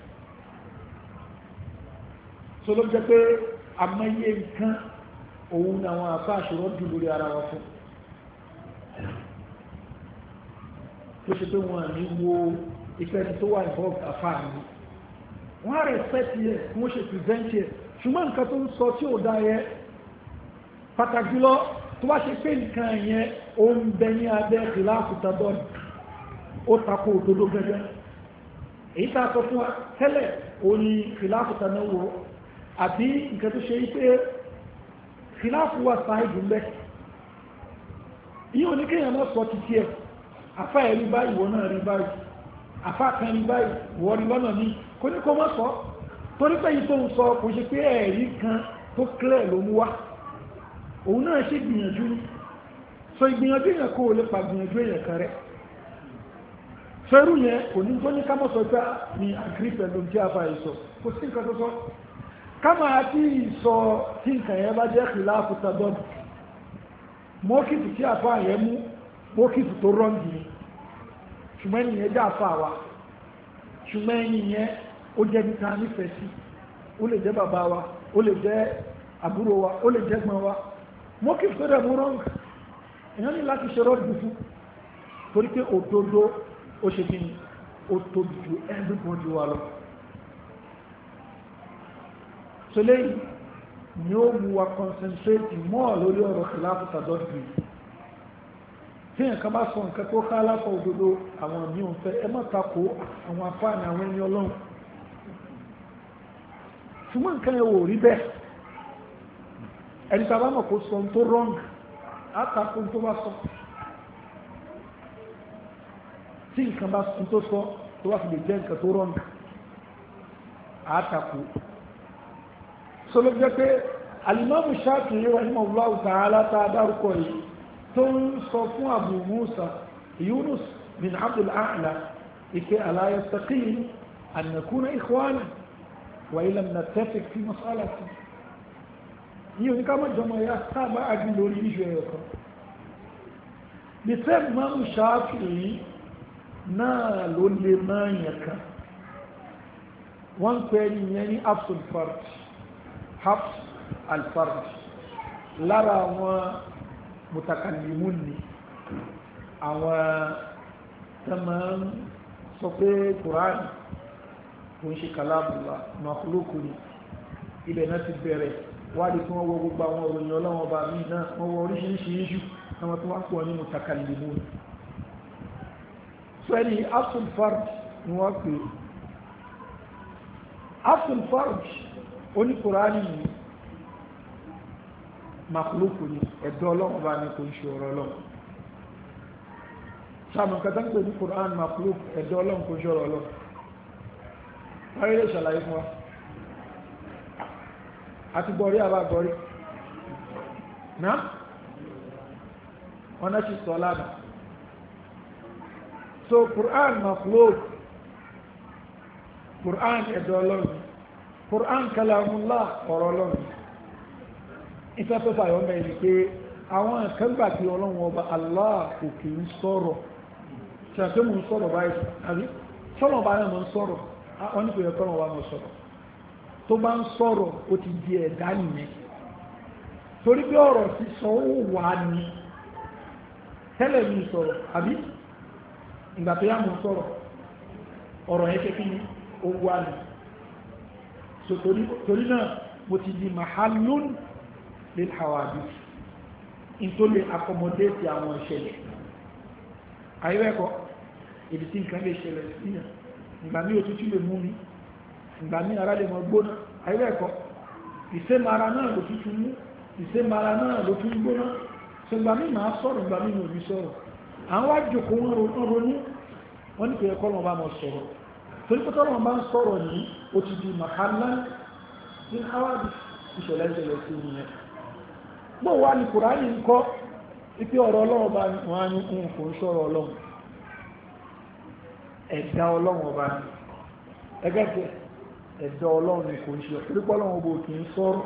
so ló jẹ́ pé àmọ́yé nǹkan òun ni àwọn àfá àṣírọ́ jù lórí ara wọn fún tó ṣe pé wọ́n ní wo ìfẹ́ni tó wà involved àfáàní wọ́n á respect yẹ wọ́n ṣe present yẹ ṣùgbọ́n nǹkan tó ń sọ tí ò dá yẹ pàtàkì jùlọ tó bá ṣe pé nǹkan yẹn ó ń bẹ ní abẹ́ khilafu tadad ó takò òdodo gẹ́gẹ́ èyí tá a sọ fún wa tẹ́lẹ̀ ó ní khilafu tanawwu àbí nǹkan tó ṣe yí pé khilafu wa sáàdù ń bẹ yíò ní kéèyàn náà sọ títí ẹ̀ afá ẹ̀ rí báyìí wọ́n náà rí báyìí afá kan rí báyìí wọ́n rí lọ́nà ní kò ní kó mọ́ sọ torí pé yìí tó ń sọ kò ṣe pé ẹ̀rí kan tó clear ló mú wá òun náà ṣe gbìyànjú ní so ìgbìyànjú èèyàn kó o lè pa gbìyànjú èèyàn kan rẹ̀ fẹ́rù yẹn kò ní tó ní ká mọ́ sọ pé ní àgírí pẹ̀lú tí a fa ìsọ kò sí nǹkan tó sọ ká máa tí ìsọ tí nǹkan yẹn bá jẹ́ khilafu tadad mọ́kìtì tí a fa yẹn mú mọ́kìtì tó rọ́ǹgì ni ṣùgbọ́n ẹni yẹn jẹ́ àfa wa ṣùgbọ́n ẹni yẹn ó jẹ́ níta nífẹ̀ẹ́ sí ó lè jẹ́ bàbá wa ó lè jẹ́ àbúrò wa ó lè jẹ́ gbọ́n wa mọ́kìtì tó dẹ̀ mú rọ́ǹgì èèyàn ní láti ṣe rọ́ọ̀dù fún torí pé òdodo ó ṣe kí ni ó tóbi ju everybody wa lọ so lẹ́yìn ni ó mú wa concentrate mọ́ lórí ọ̀rọ̀ khilafu tadad bí tí nǹkan bá sọ nǹkan tó ká lápá òdodo àwọn mi ò fẹ́ ẹ má takò àwọn afáàní àwọn ẹni ọlọ́run ṣùgbọ́n nǹkan yẹn wò rí bẹ́ẹ̀ ẹni tá a bá mọ̀ kó sọ tó wrong á takò tó bá sọ tí nǹkan bá sọ tó sọ tó bá fi lè jẹ́ nǹkan tó wrong á takò sọlọ jẹ́ pé alimami Shafi'i rahimahullahu ta'ala tá a dárúkọ yìí tó ń sọ fún Abu Musa Yunus bin Abdul A'la ike ala yastaqim an nakuna ikhwana wa illam nattafiq fi mas'alati yìí oníká mọ́ jọmọ ya sábà àgbì lórí ìṣù ẹ̀yọ̀ kan the same Imam Shafi'i náà ló lè máa yẹn kan wọ́n pẹ́ ní yẹn ní Hafsul Farj Hafs al-Farj lára àwọn mutakallimun ni àwọn tẹ́mọ̀ ń sọ pé Qur'an kò ń ṣe kalamullah makhluku ni ibẹ̀ náà ti bẹ̀rẹ̀ wádìí tí wọ́n wọ gbogbo àwọn òròyìn ọlọ́wọ́n bá mí náà wọ́n wọ oríṣiríṣi iṣu àwọn tó wá pọ̀ ní mutakallimun so ẹni Hafsul Farj ni wọ́n pè Hafsul Farj oní Kùránì ní makhluku ní ẹ̀dọ́ ọlọ́run bá ní kò ń ṣe ọ̀rọ̀ ọlọ́run sáàmù kẹta ń pè ní Kùránì makhluku ẹ̀dọ́ ọlọ́run kò ń ṣe ọ̀rọ̀ ọlọ́run wáyé lè ṣàlàyé fún wa àti gbọ́rí àbá gbọ́rí náà wọ́n náà ṣe sọ lánàá so Kùránì makhluku Kùránì ẹ̀dọ́ ọlọ́run Qur'an kalamullah ọ̀rọ̀ Ọlọ́run ìfẹ́ tó fàyọ́ mẹ́rin pé àwọn ẹ̀kẹ́gbà tí Ọlọ́run ọba Allah kò kì í sọ̀rọ̀ tí a tó mú sọ̀rọ̀ báyìí àbí sọ́rọ̀ bá náà mọ́ sọ̀rọ̀ wọ́n ní kò yẹ kọ́rọ̀ wà mọ́ sọ̀rọ̀ tó bá ń sọ̀rọ̀ ó ti di ẹ̀dá nìyẹn torí pé ọ̀rọ̀ sísọ ó wà ní tẹ́lẹ̀ mi sọ̀rọ̀ àbí ìgbà tó yá mọ́ sọ̀rọ̀ ọ̀rọ̀ yẹn kékeré ní ó wà ní so torí náà mo ti di mahallun lil hawadith in tó lè accommodate àwọn ìṣẹ̀lẹ̀ ayẹ́wẹ́kọ́ ibi tí nǹkan lè ṣẹlẹ̀ síyàn ìgbà ní òtútù lè mú mi ìgbà ní ara lè mọ gbóná ayẹ́wẹ́kọ́ ìsémara náà ló tútù mú ìsémara náà ló tún gbóná so ìgbà mí máa sọ̀rọ̀ ìgbà mí ò ní sọ̀rọ̀ àwọn wá jòkó wọn ronú wọ́n ní kò yẹ kọ́ lọ́wọ́ bá mọ̀ sọ̀rọ̀ torí pé tọ́lọ̀ bá ń sọ̀rọ̀ ní ó ti di mahalla ní hawadith ìṣẹ̀lẹ̀ ìṣẹ̀lẹ̀ sí ìyẹn gbọ́ wá ní Kùránì ń kọ́ ipé ọ̀rọ̀ Ọlọ́run bá wọ́n á ní kún kò ń sọ̀rọ̀ Ọlọ́run ẹ̀dá Ọlọ́run bá ní ẹgẹ́gẹ́ ẹ̀dá Ọlọ́run kò ń ṣe torí pé Ọlọ́run bó kì í sọ̀rọ̀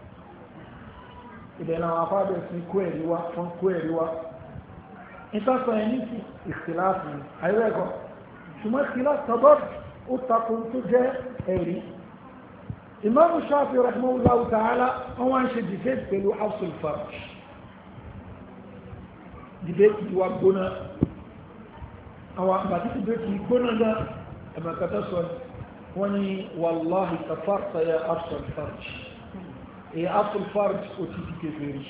ìdẹ̀ náà afábẹ̀ sí kó ẹ̀rí wá wọ́n kó ẹ̀rí wá ìtàkùn ẹni sí ìkhìláàfù ayẹ́rẹ́gọ́ ṣùgbọ́n ìkhìláàfù tọ́bọ̀ ó takùn tó jẹ́ ẹ̀rí Imam Shafi'i rahimahullahu ta'ala wọ́n wá ń ṣe debate pẹ̀lú Hafsul Farj debate ìwà gbóná àwọn àbàtí ti bẹ́ẹ̀ kì í gbóná dá ẹ̀mọ̀kátà sọ wọ́n ní wàláhì kafarta ya afsul farj èyí afsul farj ó ti di kèfèrí.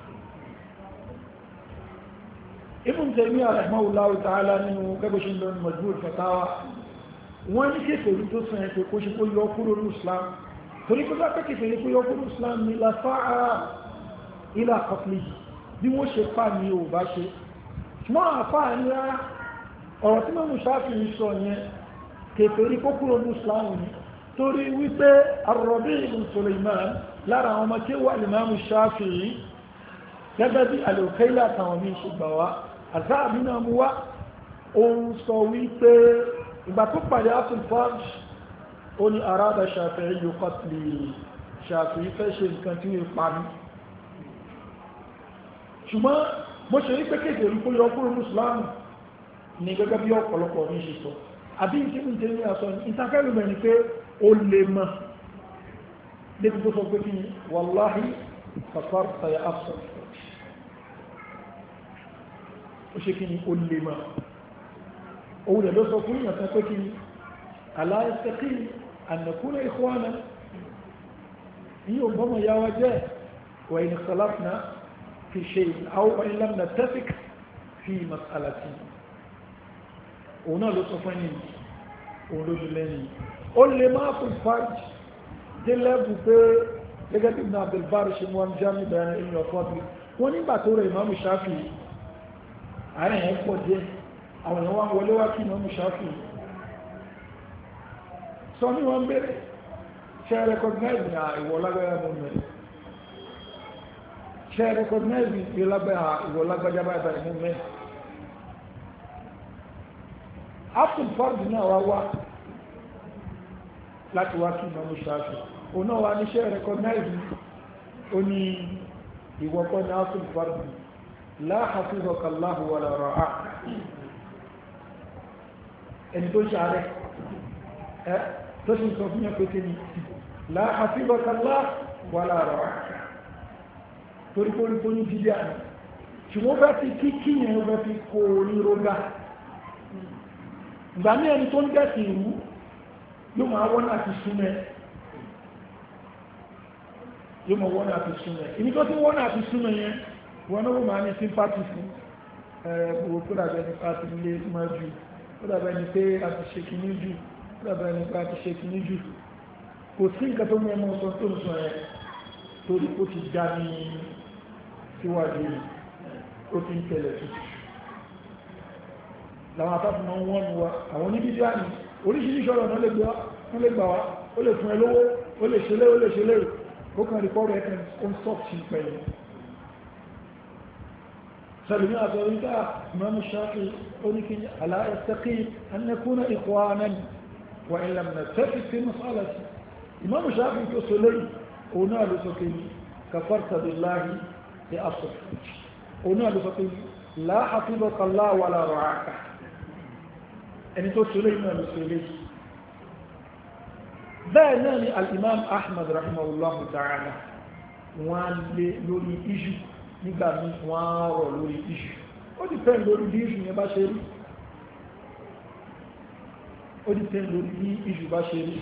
Ibn Taymiyyah rahimahullahu ta'ala nínú gẹ́gbẹ́ṣin lónìí Majmu' al-Fatawa wọ́n ní kèfèrí tó sàn ẹ̀kọ́ kó ṣe kó yọ kúrò ní Islam torí kó sápẹ́ kèfèrí kó yọ kúrò Islam ní lafa'a ila qatlihi bí wọ́n ṣe pa ní ò bá ṣe ṣùgbọ́n àfáà ní rárá ọ̀rọ̀ tí Imam Shafi'i sọ yẹn kèfèrí kó kúrò ní Islam ní torí wípé Ar-Rabi' ibn Sulaiman lára àwọn ọmọ tí ó wà Imam Shafi'i gẹ́gẹ́ bí al-Ukayli àtàwọn ní ṣe gbà wá Az-Zahabi náà mú wá òun sọ wípé ìgbà tó pàdé afsul farj ó ní arada Shafi'i yóò qatli Shafi'i fẹ́ ṣe nǹkan tí ó pa ní ṣùgbọ́n mo ṣe rí pẹ́kẹ́kẹ́ rí kó yọ kúrò mùsùlùmí ní gẹ́gẹ́ bí ọ̀pọ̀lọpọ̀ ní ṣe sọ àbí ìtìmú tẹ́ ní àṣọ ìtafẹ́lú mẹ́rin pé ó lè mọ́ lébi tó sọ pé kí ni wallahi kafarta ya afsul farj ó ṣe kí ni ó lè mọ́ òun lè ló sọ fún ìyàn kan pé kí ni ala yastaqim an nakuna ikhwana yíò bọ́mọ̀ yáwa jẹ́ wa in ikhtalafna في شيء أو إن لم نتفق في مسألة هنا لو صفني ولو جلني قل ما في الفرج جلب في لقد ابن عبد البر شموان جامع بيان علم وفاضل ونبع تورى إمام الشافعي أنا هيكو جي أو نوان ولو أكي إمام الشافعي سوني وان بيري شاء recognize me ولا غير مؤمن ṣe recognize ìwọ lágbàjá bá ìbàrí mú mẹ́ after fardi náà wá láti wá kí Imam Shafi o náà wá ní ṣe recognize ó ní ìwọ̀kọ́ ní after fardi la hafizaka Allahu wala ra'ak ẹni tó ṣàárẹ̀ tó ṣe sọ fún yẹn pé kí ni la hafizaka Allahu wala ra'ak torí kó rí tó ní dídí àná ṣùgbọ́n bá ti kí yẹn ó bá fi kó ní rógá ìgbà ní ẹni tó ń gẹ̀ẹ́sì ìrú yóò máa wọ́n láti súnmẹ́ ìní tó tí wọ́n láti súnmẹ́ yẹn wọ́n náà máa ní sympathy fún ẹ̀rọ kó dàbẹ̀ ní pàtí ilé máa jù kó dàbẹ̀ ní pé a ti ṣe kìíní jù kó dàbẹ̀ ní pé a ti ṣe kìíní jù kò sí nǹkan tó mú ẹmọ sọ tó ń sọ ẹ̀ torí ó ti já ní síwájú ó ti ń tẹ̀lẹ̀ tó láwọn àtàkùn náà wọ́n ní wa àwọn oníbídíà ní oríṣiríṣi ọ̀rọ̀ náà lè gbà wá ó lè fún ẹ lówó ó lè ṣe lé ó kàn rí pọ́rọ̀ ẹ̀kẹ́ ó ń sọ́ọ̀tì sí pẹ̀lú sàlùmí àtọ̀ríkà Imam Shafi oníkíní ala yastaqim an nakuna ikhwanan wa in lam nattafiq fi mas'alati Imam Shafi tó sọ lẹ́yìn òun náà ló sọ pé kafarta billahi ní afsul farj òun náà ló sọ pé la hafizaka Allah wala ra'aka ẹni tó sọ lẹ́yìn náà ló sọ lẹ́yìn bẹ́ẹ̀ náà ni al-Imam Ahmad rahimahullahu ta'ala wọ́n lé lórí iṣu nígbà ní wọ́n rọ̀ lórí iṣu ó ti fẹ́ lórí bí iṣu yẹn bá ṣe rí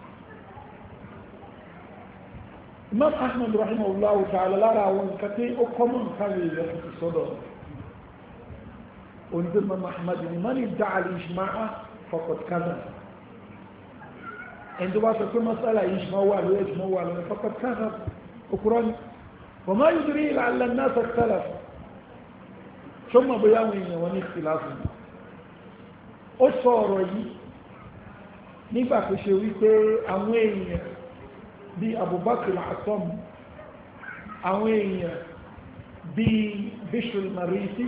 Imam Ahmad rahimahullahu ta'ala lára àwọn nǹkan tí ó kọ́mọ̀ nǹkan lè yẹ kò sọ́dọ̀ onígbé Imam Ahmad ni man idda'a al-ijma'a faqad kadhab ẹni tó bá sọ pé masala ijma wà lórí faqad kadhab òkúrọ́ ni wa ma yudri la'alla an-nas ikhtalafu ṣọ́mọ̀ bóyá àwọn èèyàn wọn ní ìkhtilafu ó sọ ọ̀rọ̀ yìí nígbà tó ṣe wípé àwọn èèyàn bí Abubakar al-Atam àwọn èèyàn bí Bishr al-Marisi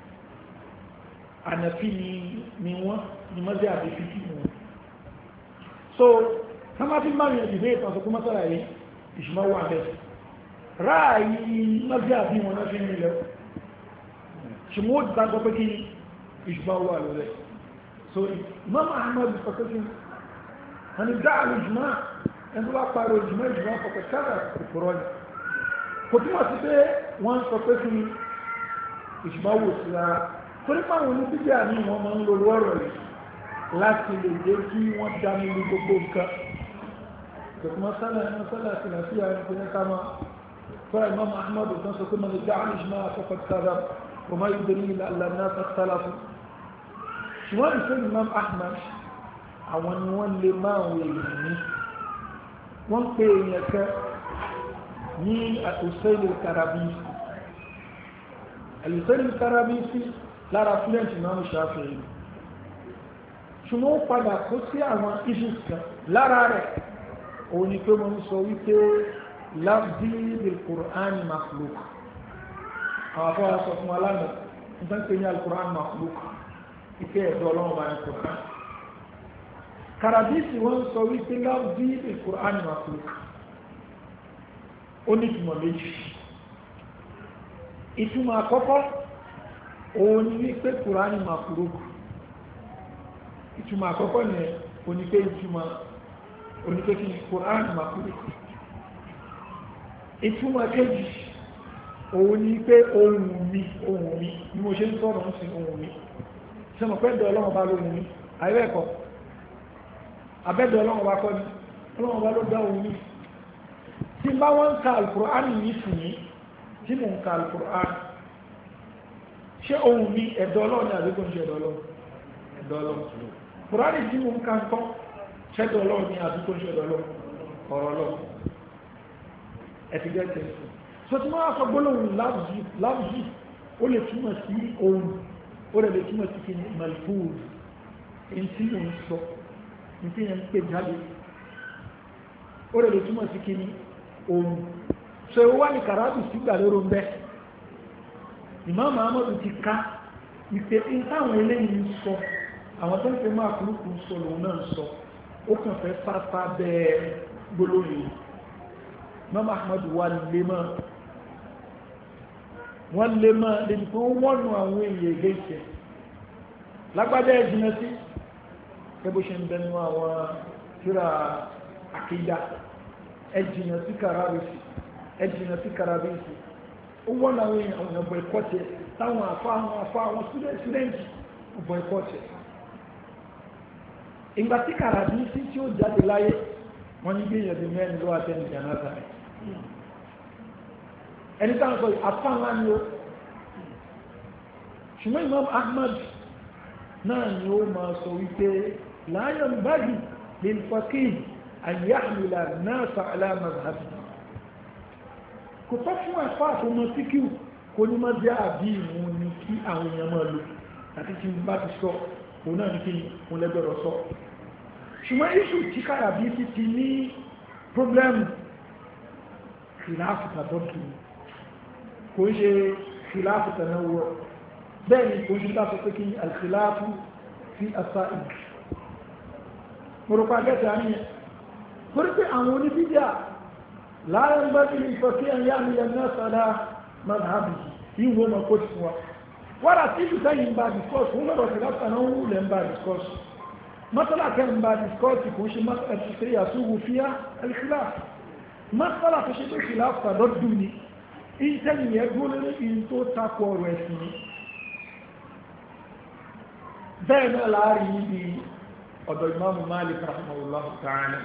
ànàfí ni wọ́n ni mọ́sí àdífí kí wọ́n so kama fi máa yẹ̀ ìdílé ìtàn sọ kó mọ́sára yìí ìṣmọ́ wà bẹ́ ráàyí mọ́sí àdí wọn náà fi ń nílẹ̀ ṣùgbọ́n ó ti tàgbọ́ pé kí ìṣmọ́ wà lórí so Imam Ahmad sọ pé kí wọ́n ni dáàlù ìṣmọ́ ẹni tó bá parí ìjùmọ̀ fọ̀kọ̀ kára ìfòrọ́ ni kò tí wọ́n ti pé wọ́n sọ pé kí ìjùmọ̀ wò sí ara torí pé àwọn oníbíbí àní wọn máa ń lo ọ̀rọ̀ yìí láti lè jẹ́ kí wọ́n dá nínú gbogbo nǹkan tòkù masala àti nàfíà ní pé ká máa fẹ́ Imam Ahmad tán sọ pé man idda'a al-ijma' faqad kadhab wa ma yudri illa anna an-nasa ikhtalafu ṣùgbọ́n ìfẹ́ Imam Ahmad àwọn ni wọ́n lè máa wọ èèyàn ní wọ́n pè èèyàn kẹ́ ní Usayd al-Karabisi Usayd al-Karabisi lára fúlẹ̀ǹtì Imam Shafi'i ṣùgbọ́n ó padà kó sí àwọn issues kan lára rẹ̀ òun ni pé wọ́n sọ wípé lafzi bil Qur'an makhluq àwọn afọ́wà sọ fún aláàmì nítorí pé ní al-Qur'an makhluq ike ẹ̀dọ́ ọlọ́run bá ní Qur'an Karabisi wọ́n sọ wípé lafzi bil Qur'an makhluq ó ní ìtumọ̀ méjì ìtumọ̀ àkọ́kọ́ òun ni wípé Qur'an makhluq ìtumọ̀ àkọ́kọ́ ni onípe ìtumọ̀ onípe kí Qur'an makhluq ìtumọ̀ kejì òun ni pé ohun mi ni mo ṣe ń sọ̀rọ̀ ń sin ohun mi ṣe mọ̀ pẹ́ẹ̀dọ̀ ọlọ́run bá lóhun mi àìrẹ́kọ̀ abẹ́dọ̀ ọlọ́run bá kọ́ ni ọlọ́run bá ló dá ohun mi tí bá wọ́n ń ka al-Qur'an yìí fún mi tí mo ń ka al-Qur'an ṣé ohun mi ẹ̀dọ̀ ọlọ́run ni àbíkò ń ṣe ẹ̀dọ̀ ọlọ́run Kùránì tí mo ń ká ń kọ́ ṣẹ́dọ̀ ọlọ́run ní àdúgbò ṣẹ́dọ̀ ọlọ́run ọ̀rọ̀ ọlọ́run ẹ̀fìgẹ́ tẹ̀sí so tí wọ́n á sọ gbólóhùn láwùjí ó lè túmọ̀ sí ohun ó lè túmọ̀ sí kí ni malfuz in tí mo ń sọ in tí yẹn ń pè jáde ó lè túmọ̀ sí kí ni ohun so ìwọ́n wá ní kàràbì sígbà lóró ń bẹ́ Imam Ahmadu ti ká ìpè in táwọn eléyìí ń sọ àwọn tó ń pè máa kúrúkú sọ lòun náà sọ ó kàn fẹ́ sáfá bẹ́ẹ̀ gbólóyìn Imam Ahmad wọ́n lè máa lè ní fún wọ́nù àwọn èèyàn ilé ìṣẹ́ lágbádá ẹ̀jìnà sí kẹbó ṣe ń bẹnu àwọn tíra àkídà ẹ̀jìnà sí Karabisi ó wọ́nù àwọn èèyàn àwọn ọ̀bọ̀ ẹ̀kọ́tẹ̀ táwọn àfá àwọn students ọ̀bọ̀ ẹ̀kọ́tẹ̀ ìgbà tí Karabisi tí ó jáde láyé wọ́n ní gbéyàn bí mẹ́rin ló àtẹ́ni jànáta rẹ̀ ẹni tàà ń sọ àfá ńlá ni ó ṣùgbọ́n Imam Ahmad náà ni ó máa sọ wípé la yanbaghi lil faqih an yahmila an-nasa ala madhhabihi kò tọ́ fún àfá àtọmọ síkíù kò ní má jẹ́ àbí ìwọ̀n ní kí àwọn èèyàn máa lò àti tí bá ti sọ òun náà ní kí wọ́n lẹ́gbẹ̀rọ sọ ṣùgbọ́n iṣu tí Karabisi ti ní pọ́blẹ́mù kìláàfù tàbí kò ń ṣe kìláàfù tànáwọ̀ bẹ́ẹ̀ ni kò ń ṣe tàbí pé kí alkìláàfù fi asa'id mọ̀rọ̀pá gẹ́gẹ́ àníyàn torí pé àwọn oníbídíà láàrín bá ti ìfọ̀kí ẹ̀yà mílẹ̀ náà sọ́dá mazhabi ìwò mọ̀ kó ti fún wa wọ́n àti ìfẹ́yìn bá discourse wọ́n lọ́rọ̀ kìláàfù náà wúlẹ̀ ń bá discourse مسألة كان بعد سكوت يكون شيء مسألة فكرية يسوق فيها الخلاف مسألة فشيء الخلاف تردني إن كان يقول لي إن تو تقوى وسني بين العربي أو الإمام مالك رحمه الله تعالى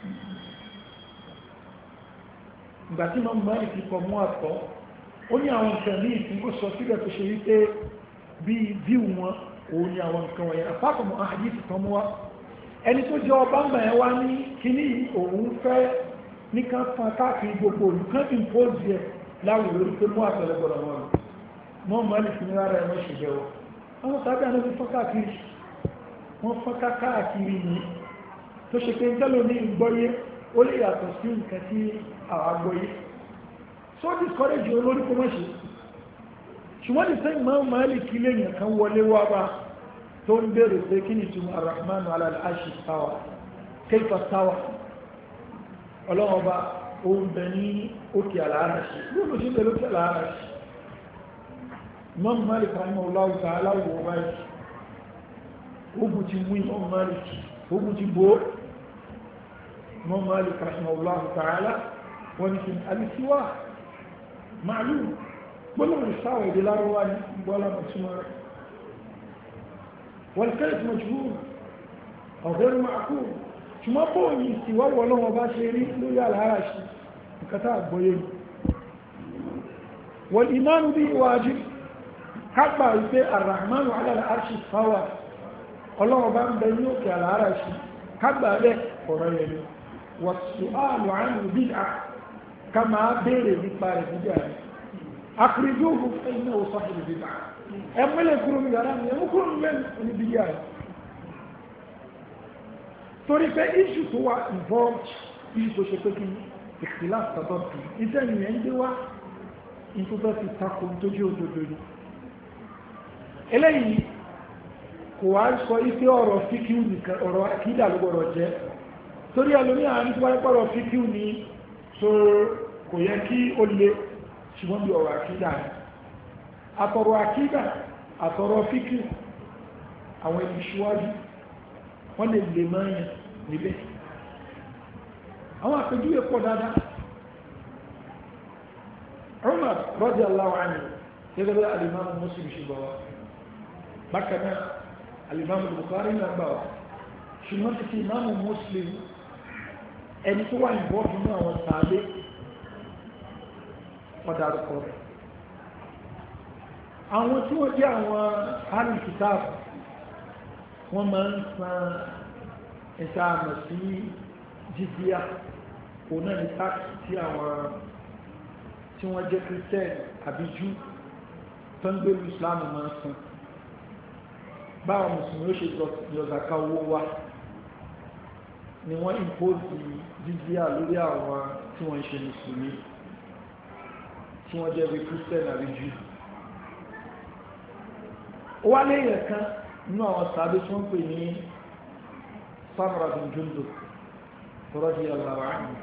بس الإمام مالك يقوم واتو oni àwọn kan ní ìtúnkó sọ sílẹ̀ tó ṣe wípé bí víù wọn òun ni àwọn nǹkan wọ̀nyẹn àpapọ̀ àdísì kan mú wá ẹni tó jẹ́ ọba mọ̀ ẹ́ wá ní kíní òun fẹ́ nìkan fún káàkiri gbogbo olùkán impose ẹ̀ láwùjọ lórí pé mú àtẹ̀lẹ́gbọ̀rọ̀ wọn lọ mọ́ mọ́ ní fi rárá ẹ̀mọ́ ṣùgbẹ́ wọn àwọn tàbí àná fi fọ́n káàkiri wọ́n fọ́n káàkiri ní tó ṣe pé tẹ́lò ní ìgbọ́yé ó lè yàtọ̀ sí nǹkan tí àwọn agbọ́yé so discourage olórí kó mọ́ ṣe ṣùgbọ́n ní sẹ́yìn máa máa lè kí lèyàn kan wọlé wá bá tó ń bèèrè pé kí ni túnmọ̀ Ar-Rahmanu ala al-Arshi istawa kayfa istawa ọlọ́wọ́ bá ó ń bẹ ní òkè al-Arshi lóòrùn sí pẹ̀lú òkè al-Arshi Imam Malik rahimahullahu ta'ala wọ báyìí ogun ti mú Imam Malik ogun ti bó Imam Malik rahimahullahu ta'ala wọ́n ni kí alisiwa ma'lum gbọ́nà ìsáwọ̀ èdè lárọ́wà ní gbọ́lá mọ̀túnmọ̀ rẹ̀ والكيف مجهول أو غير معقول ṣùgbọ́n bó ní ìsìwọ́wọ́ lọ́wọ́ bá ṣe rí lórí àlàáràṣì ìkàtà àgbóyé wal imanu bí wájib kápá wípé ar-Rahmanu ala al-arshi istawa ọlọ́wọ́ bá ń bẹ ní òkè àlàáràṣì kágbà rẹ̀ ọ̀rọ̀ yẹn wa su'alu anhu bid'ah ká máa béèrè nípa rẹ̀ bídà rẹ̀ akhrijuhu fa innahu sahibu bid'ah ẹmọ́lẹ̀ kúrò ní yàrá mi ẹmú kúrò ní bídà rẹ̀ torí pé iṣu tó wà involved iṣu tó ṣe pé kí ìkìláàsì tàbí iṣẹ́ ìyẹn ń dé wá ní tó bẹ́ fi takò tó jẹ́ òdodo ni eléyìí kò wá sọ ife ọ̀rọ̀ fíkíù nìkan ọ̀rọ̀ àkídà ló gbọ́dọ̀ jẹ́ torí ẹlòmí àárín tó wáyé pọ̀rọ̀ fíkíù ní so kò yẹ kí ó le ṣùgbọ́n bí ọ̀rọ̀ àkídà rẹ̀ àtọ̀rọ̀ àkídà àtọ̀rọ̀ fíkíù àwọn ẹni ṣíwájú wọ́n lè lè mọ́yàn níbẹ̀ àwọn àpèjúwe pọ̀ dáadáa Umar radiyallahu anhu gẹ́gẹ́ bí alìmáàmù Muslim ṣe gbọ́ wá bákan náà alìmáàmù Bukhari náà gbà wá ṣùgbọ́n ti fi ìmáàmù Muslim ẹni tó wà ìbọ́ fún àwọn sàádé ọ̀dàrúkọ rẹ̀ àwọn tí wọ́n jẹ́ àwọn alìkìtàbù wọ́n máa ń san ẹ̀ta àmà sí jizya òun náà ní táàkì tí àwọn tí wọ́n jẹ́ Christian àbí Júù tó ń gbé Islam máa ń san báwọn mùsùlùmí ó ṣe yọ̀zàká owó wa ni wọ́n impose jizya lórí àwọn tí wọ́n ń ṣe mùsùlùmí tí wọ́n jẹ́ bí Christian àbí Júù ó wá lẹ́yìn ẹ̀kan nínú àwọn sàábé tí wọ́n pè ní Samra bin Jundub radiyallahu anhu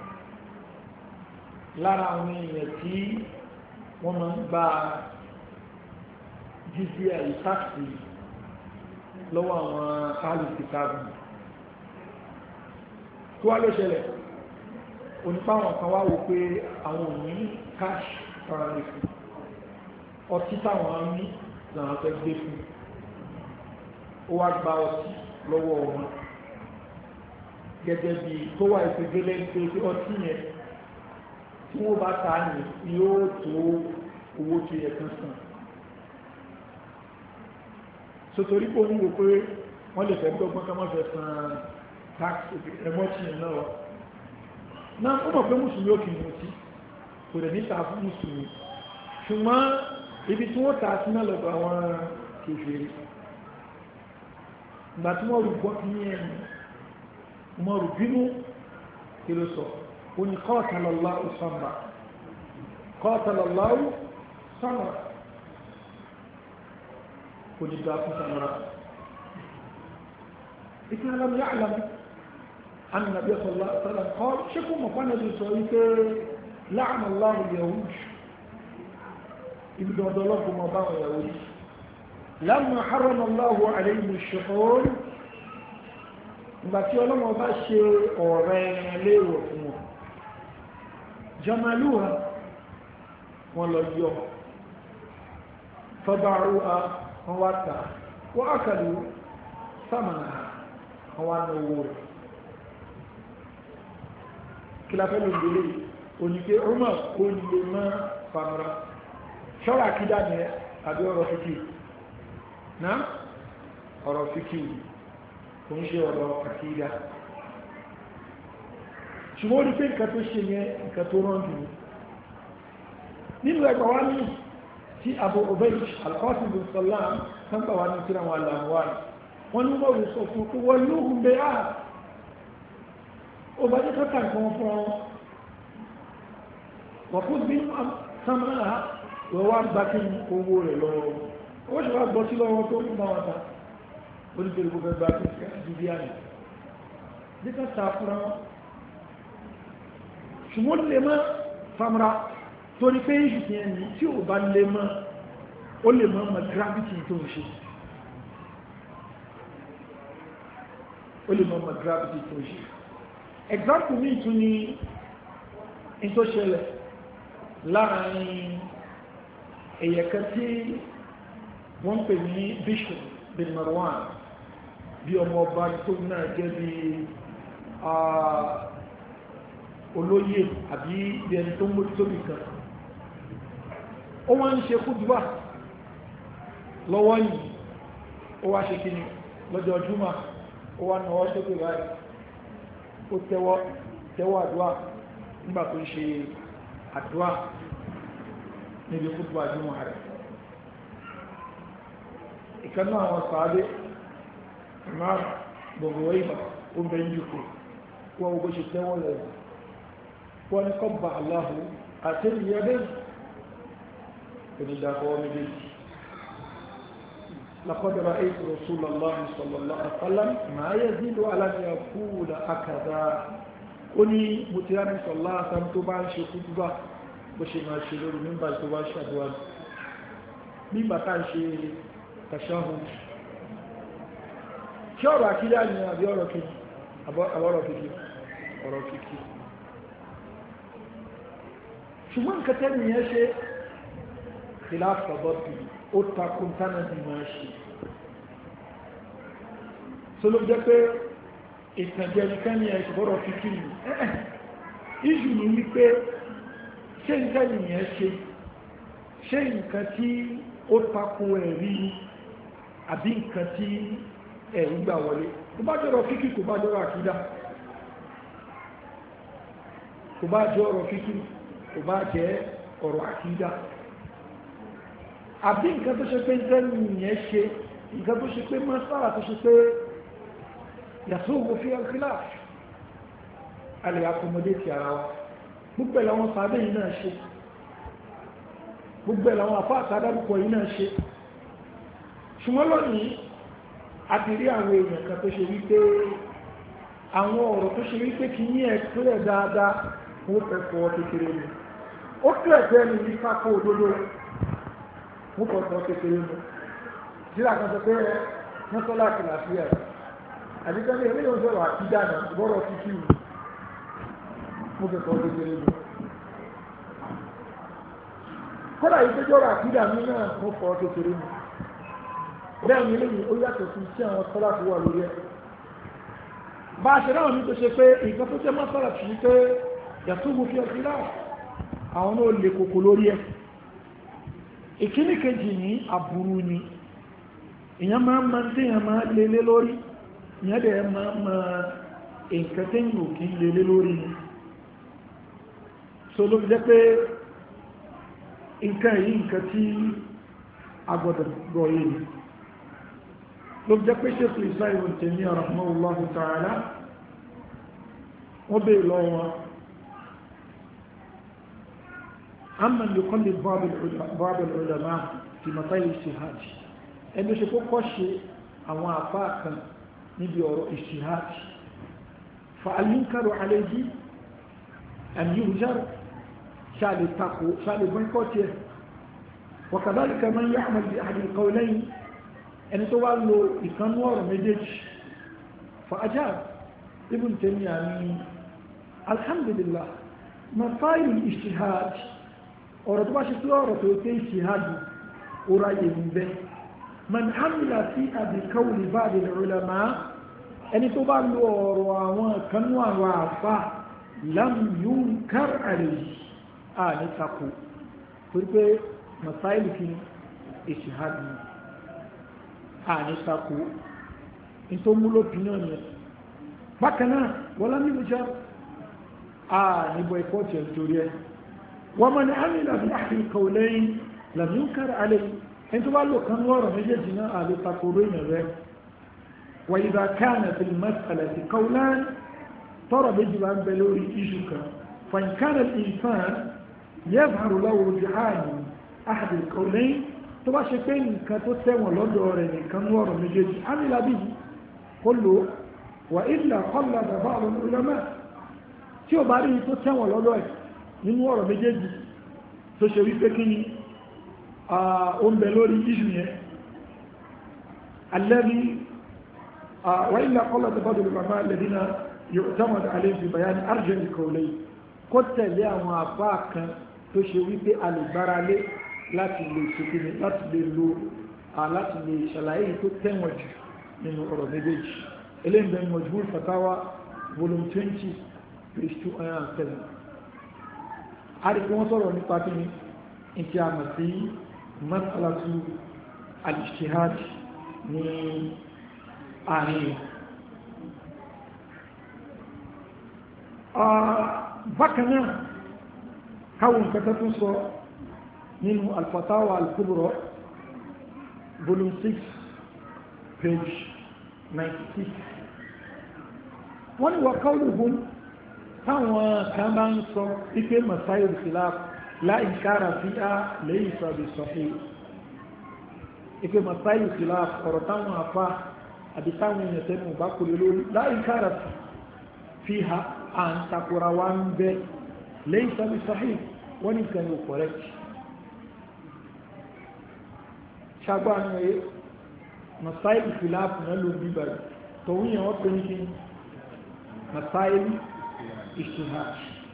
lára àwọn èèyàn tí wọ́n máa ń gba jizya ìsáàkì lọ́wọ́ àwọn alìsìkáàbù tó wá ló ṣẹlẹ̀ onípáwọn kan wá wò pé àwọn òní cash faralẹ̀ fún ọtí táwọn ní làwọn fẹ́ gbé fún ó wá gba ọtí lọ́wọ́ wọn gẹ́gẹ́ bí tó wà ìpínlẹ̀ pé ọtí yẹn tí wọ́n bá ta ní yóò tó owó tó yẹ kan sàn sotori kò ní wò pé wọ́n lè fẹ́ gbọ́gbọ́n ká má fẹ́ san tax ẹmọ́tí yẹn náà náà ó mọ̀ pé mùsùlùmí ó kì í mutí kò dẹ̀ níta fún mùsùlùmí ṣùgbọ́n ibi tí wọ́n ta sí náà lọ́dọ̀ àwọn kèfèrí ìgbà tí wọ́n rú gbọ́ ní ẹ̀yìn wọ́n rú bínú kí ló sọ ó ní qatalallahu Samra qatalallahu Samra kò ní gbà fún Samra ìpín alam ya'lam anna Nabiy sallallahu alaihi wasallam qala ṣé kó mọ̀ pánà bí sọ wípé la'ana Allahu al-yahud ibi dandan lọ́pọ̀ mọ̀ báwọn yahudi lamma harrama Allahu alayhim ash-shuhur ìgbà tí ọlọ́mọ bá ṣe ọ̀rẹ́ léèwọ̀ fún wọn jamaluha wọn lọ yọ fadaruha wọn wá ta wọ́n akalu samanaha wọn wá ní owó rẹ̀ kí la fẹ́ ló ń délé oníke Umar ó lè má famara ṣọ́rọ̀ àkídà ní àbí ọ̀rọ̀ fíkì náà ọ̀rọ̀ fíkì kò ń ṣe ọ̀rọ̀ àkídà ṣùgbọ́n orí pé nǹkan tó ṣe yẹn nǹkan tó rán jù nínú ẹgbà wá ní tí Abu Ubayd al-Qasim bin Sallam sáńpà wá ní tíra wọn àlàmúwà wọn ní wọ́n sọ fún pé wọ́n yóò hùn bẹ́ á ó bá jẹ́ kọ́ta nǹkan wọn fún wọn kó bí sáńpà wọ́n wá gbá kí owó rẹ̀ lọ́wọ́ ó ṣe wá gbọ́ sí lọ́wọ́ tó ń bá wọn ta ó ní pẹ̀lú gbogbo ẹgbà tó ti bí àná díkà ta fúnra wọn ṣùgbọ́n lè mọ́ famra torí pé ìṣù ti ẹni tí ò bá lè mọ́ ó lè mọ́ mọ́ gravity tó ń ṣe ó lè mọ́ mọ́ gravity tó ń ṣe example mi tún ní in tó ṣẹlẹ̀ láàrin èyẹ̀kẹ́ tí wọ́n pè ní Bishr bin Marwan bí ọmọ ọba tó náà jẹ́ bí olóyè àbí bí ẹni tó mójútó nìkan ó wá ń ṣe kúdùbà lọ́wọ́ yìí ó wá ṣe kíni lọ́jọ́ júmọ̀ ó wá náwọ́ sókè báyìí ó tẹ́wọ́ àdúrà nígbà tó ń ṣe àdúrà níbi kúdùbà júmọ̀ rẹ̀ ìkanná àwọn sàádé Umar gbogbo ìbà ó bẹ ń jùkú wọ́n gbogbo ṣe tẹ́wọ́ lẹ́yìn wọ́n ní kọ́bà aláhù àti ìyẹ́dẹ́ onídàkọ́ méjèèjì لقد رأيت رسول الله صلى الله عليه وسلم ما يزيد على أن يقول هكذا oni mutiani sallallahu alaihi wasallam tó bá ń ṣe kutuba bó ṣe máa ṣe lórí mímbà tó bá ṣàdúrà nígbà tá ń ṣe tashahhud ṣé ọ̀rọ̀ àkídà ni àbí ọ̀rọ̀ kìkì ọ̀rọ̀ kìkì ṣùgbọ́n nǹkan tẹ́lẹ̀ yẹn ṣe khilaf tadabbi ó takùn tánà bí máa ṣe so ló jẹ́ pé ìtànjẹ nìkan ní ẹ̀ṣùgbọ́rọ̀ kìkì ní ìṣù ní wípé ṣé nǹkan nìyẹn ṣe nǹkan tí ó takùn ẹ̀rí àbí nǹkan tí ẹ̀rí gbà wọlé kò bá jọ́rọ̀ kìkì kò bá jọ́rọ̀ àkídà kò bá jọ́rọ̀ kìkì kò bá jẹ́ ọ̀rọ̀ àkídà àbí nǹkan tó ṣe pé nìyẹn ṣe nǹkan tó ṣe pé mọ́sára tó ṣe pé yàtúwò fi al-khilaf alẹ́ akọmọdé ti ara wa gbogbo ẹ̀làwọn sàádé yìí náà ṣe gbogbo ẹ̀làwọn afá àtàdárúkọ yìí náà ṣe ṣùgbọ́n lónìí a ti rí àwọn èèyàn kan tó ṣe wípé àwọn ọ̀rọ̀ tó ṣe wípé kì í ẹ̀ kílẹ̀ dáadáa wọ́n fẹ́ fọ́ kékeré ni ó kílẹ̀ jẹ́ ní ní kákó òdodo wọ́n fọ́ fọ́ kékeré ni sílá kan sọ pé mọ́tọ́lá kìláfíà àdíkọ́lé ilé yóò sọ̀rọ̀ àkídà náà bọ́rọ̀ títí mú kẹfọ́ kékeré lọ kọ́lá yìí tó jọ́rọ̀ àkídà mí náà mú fọ́ kékeré mú bẹ́ẹ̀ ni eléyìí ó yàtọ̀ sí sí àwọn sọ́lá tó wà lórí ẹ̀ bá a ṣe náà ní tó ṣe pé ìgbà tó jẹ́ mọ́sálà tì í pé yàtọ̀ mú fi ọtí náà àwọn náà lè kókó lórí ẹ̀ ìkíní kejì ní aburú ni ìyẹn máa ń máa ń téèyàn máa lélé lórí ìyẹn dẹ̀ máa ma nǹkan tẹ́yìn òkè lélé lórí ni so ló fi jẹ́ pé nǹkan yìí nǹkan tí a gbọ́dọ̀ gbọ́ yìí ni ló fi jẹ́ pé Shaykh al-Islam Ibn Taymiyyah rahimahullahu ta'ala wọ́n bèèrè lọ́wọ́ wọn amman yuqallid ba'd al-ulama fi masail al-ijtihad ẹni ṣe kó kọ́ ṣe àwọn àfá kan níbi ọ̀rọ̀ ijtihad fa'al yunkaru alayhi an yuhjar ṣàlè tako ṣàlè bọ́nkọ́tì ẹ̀ wa kadhalika man ya'mal bi ahadi al-qawlayn ẹni tó wá lo ìkanú ọ̀rọ̀ méjèèjì fa ajab Ibn Taymiyyah ní alhamdulillah masail al-ijtihad ọ̀rọ̀ tó bá ṣe tó ọ̀rọ̀ tó tẹ́ ijtihad ó ráyè ń bẹ́ man amila fi abi qawli ba'd al-ulama ẹni tó bá lo ọ̀rọ̀ àwọn kanú àwọn àfá lam yunkar alayhi ní tako torí pé masáìlì fi ìṣìhádì ní tako in tó múlò opinion yẹn bákanáà wọ́n lá nínú jẹ́ ní boycott yẹn torí ẹ wọ́n mọ̀ ní amila fi ahdi al-qawlayn lam yunkar alayhi ẹni tó bá lò kan lọ́rọ̀ méjèèjì náà lè tako ròyìn rẹ̀ wa idha kana fil mas'alati qawlan tọ́rọ̀ méjì bá ń bẹ lórí iṣu kan fa in kana al-insan yadhharu lahu rujhan ahad al-qawlayn tó bá ṣe pé nǹkan tó tẹ̀wọ̀n lọ́dọ̀ rẹ̀ nìkan lọ́rọ̀ méjèèjì amila bihi kó lò wa illa qallada ba'd al-ulama tí ó bá rí tó tẹ̀wọ̀n lọ́dọ̀ ẹ̀ nínú ọ̀rọ̀ méjèèjì tó ṣe wípé kí ni ó ń bẹ lórí iṣu yẹn alladhi wa illa qallada ba'd al-ulama alladhina yu'tamad alayhim fi bayan arjah al-qawlayn kó tẹ̀lé àwọn àbá kan tó ṣe wípé a lè gbára lé láti lè ṣekúni láti lè lo láti lè ṣàlàyé tó tẹ̀wọ̀n jù nínú ọ̀rọ̀ méjèèjì eléyìí bẹ́ẹ̀ Majmu' al-Fatawa volume 20 page 207 àríkí wọ́n sọ̀rọ̀ nípa kí ni ìtí àmà sí mas'alatu al-ijtihad ní àárín bákanáà káwọn kẹta tún sọ nínú al-Fatawa al-Kubra volume 6 page 96 wọ́n ni wà qawluhum táwọn kan bá ń sọ ipé masáyil khilaf la inkara fiha laysa bi sahih ipé masáyil khilaf ọ̀rọ̀ táwọn afá àbí táwọn èèyàn tẹ́nu bá kò lè lórí la inkara fiha à ń takura wá ń bẹ́ laysa bi sahih wọ́n ni kan yóò correct ṣagbá ní ẹ̀ masáyil khilaf náà ló bí báyìí tòun yẹn wọ́n pè ní kí masáyil ijtihad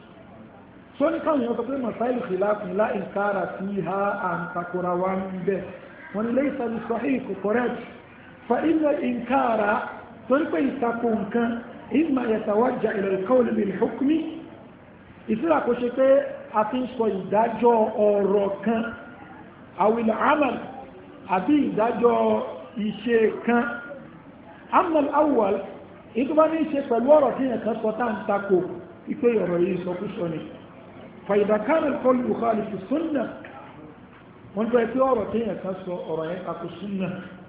so ní káwọn yẹn sọ pé masáyil khilaf la inkara fiha à ń takura wá ń bẹ́ wọ́n ni laysa bi sahih kò correct fa inna inkara tó ní pé ìtakò nǹkan imma yatawajja ila al-qawl bil-hukm ìsìlá kò ṣe pé a ti ń sọ ìdájọ́ ọ̀rọ̀ kan awil amal àbí ìdájọ́ iṣẹ́ kan amal awwal ìtò bá ní ṣe pẹ̀lú ọ̀rọ̀ tí yẹn kan sọ tá ń takò ipé ọ̀rọ̀ yìí sọkúsọ ni fa idha kana al-qawl yukhalifu sunnah wọ́n tó ẹ̀pẹ́ ọ̀rọ̀ tí yẹn kan sọ ọ̀rọ̀ yẹn takò sunnah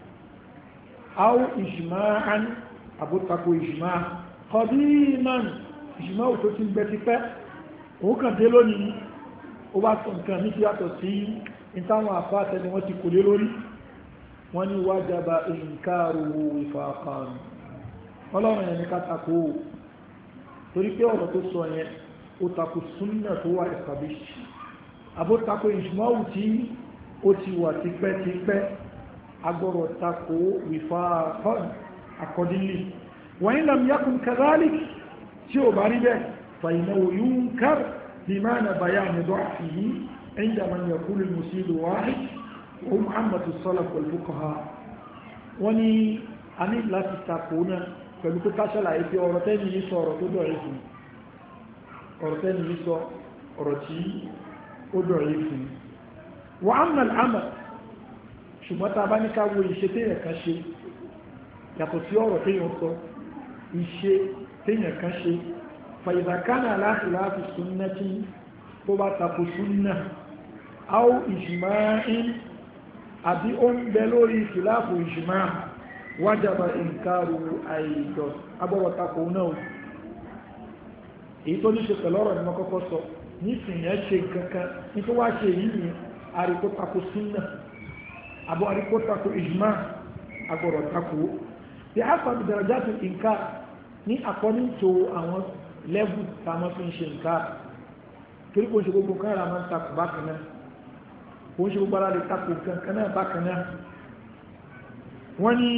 aw ijma'an àbútakò ijma' qadiman ijma' ò tó ti gbẹ ti pẹ́ òun kàn dé lónìí ó bá sọ nǹkan ní yàtọ̀ sí ìtàwọn àfáàtẹ́ ni wọ́n ti kò lé lórí wọ́n ní wájaba inkaruhu wifaqan ọlọ́run yẹn ní ká takò torí pé ọ̀rọ̀ tó sọ yẹn ó takò súnnà tó wà established àbótakò ijma' tí ó ti wà tipẹ́tipẹ́ agbọ́rọ̀ takò wifaqan accordingly wa in lam yakun kadhalik tí ó bá rí bẹ́ẹ̀ fa innahu yunkar bima'na bayani da'fihi inda man yaqulu al-musib wahid wa hum 'ammatu as-salaf wal-fuqaha wọ́n ní a ní láti takò náà pẹ̀lú pé káṣẹ́lá ìpé ọ̀rọ̀ tẹ́ni yìí sọ ọ̀rọ̀ tó dọ̀rẹ́ fún ọ̀rọ̀ tẹ́ni yìí sọ ọ̀rọ̀ tí ó dọ̀rẹ́ fún wa amma al-'amal ṣùgbọ́n ta bá ní ká wo iṣẹ́ téèyàn kan ṣe yàtọ̀ sí ọ̀rọ̀ téèyàn sọ iṣẹ́ téèyàn kan ṣe fa idha kana ala khilafi sunnati tó bá takò súnnà aw ijma'in àbí ó ń bẹ lórí khilafu ijma' wájàbà inkaru àìdọ̀ agbọ́wọ̀ takò náà èyí tó ní ṣe pẹ̀lú ọ̀rọ̀ ni wọ́n kọ́kọ́ sọ nísìnyẹn ṣe kankan ní tó wá ṣe yìí ni àríkó takò súnnà àbọ̀ àríkó takò ijma' agbọ́rọ̀ takò the asab darajatu inkar ní according to àwọn level tàwọn fi ń ṣe inkar torí kò ń ṣe gbogbo kan ra máa ń takò bákan náà kò ń ṣe gbogbo ara lè takò kankan náà bákan náà wọ́n ní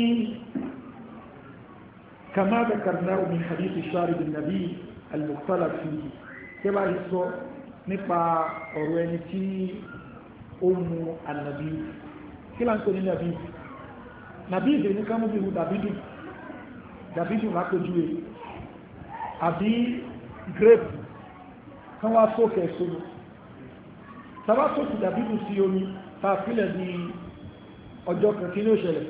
kama dhakarnahu min hadith sharib an-nabi al-mukhtalaf fihi tí bá yìí sọ nípa ọ̀rọ̀ ẹni tí ó mu ànàbí kí là ń pè ní nàbí ìdè ní kámú bí mu dàbídù lápójúwé àbí grape kan wá sókè sómi tàbá sókè dàbídù sí omi ta fílẹ̀ ní ọjọ́ kan kí ní ó ṣẹlẹ̀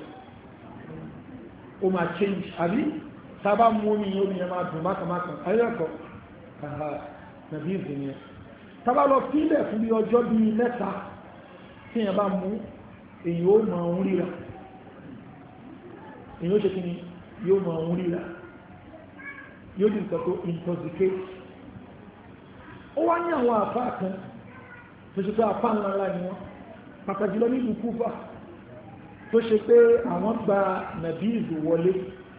ó máa change àbí tàbá mú omi ẹ máa dùn mákàmákà ayẹ́kọ̀ọ́ nàbí ìdè ní ẹ tàbá lọ fílẹ̀ fún bí ọjọ́ bí mẹ́ta tí ẹ bá mú èyí ó máa ń ríra èyí ó ṣe kí ni yóò máa ń ríra yóò di nǹkan tó intoxicate ó wá ní àwọn àfá kan tó ṣe pé àfá ńláńlá ni wọ́n pàtàkì lọ nínú Kúfà tó ṣe pé àwọn gba nàbíìzù wọlé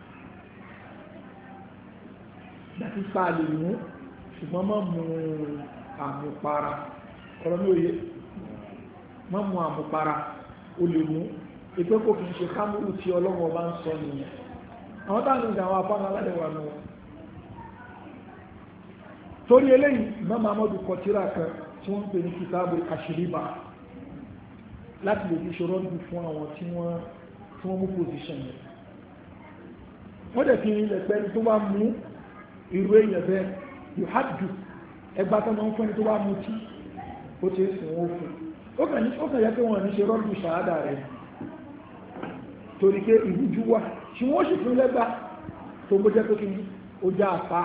láti pa lè mú ṣùgbọ́n má mú àmupara ọ̀rọ̀ ní òye má mú àmupara ó lè mú ìpé kò kìí ṣe kámúrù tí ọlọ́wọ́ bá ń sọ nìyẹn àwọn táwọn ìgbà àwọn afọ́nà aládẹ̀wà náà torí eléyìí Imam Ahmad kọtíra kan tí wọ́n ń pè ní kìtàbù àṣíríbà láti lè fi ṣòro jù fún àwọn tí wọ́n mú position yẹn wọ́n dẹ̀ fi ilẹ̀ pẹ́ni tó bá mú irú èèyàn bẹ́ẹ̀ yóò hádù ẹgbà tó máa ń fún ẹni tó bá mú tí ó ti sìn ó fún ó kàn yẹ pé wọ́n ní ṣe rọ́dù ṣàádà rẹ̀ torí pé ìrújú wà tí wọ́n sì fún lẹ́gbà tó bó jẹ́ pé kí ó já àpá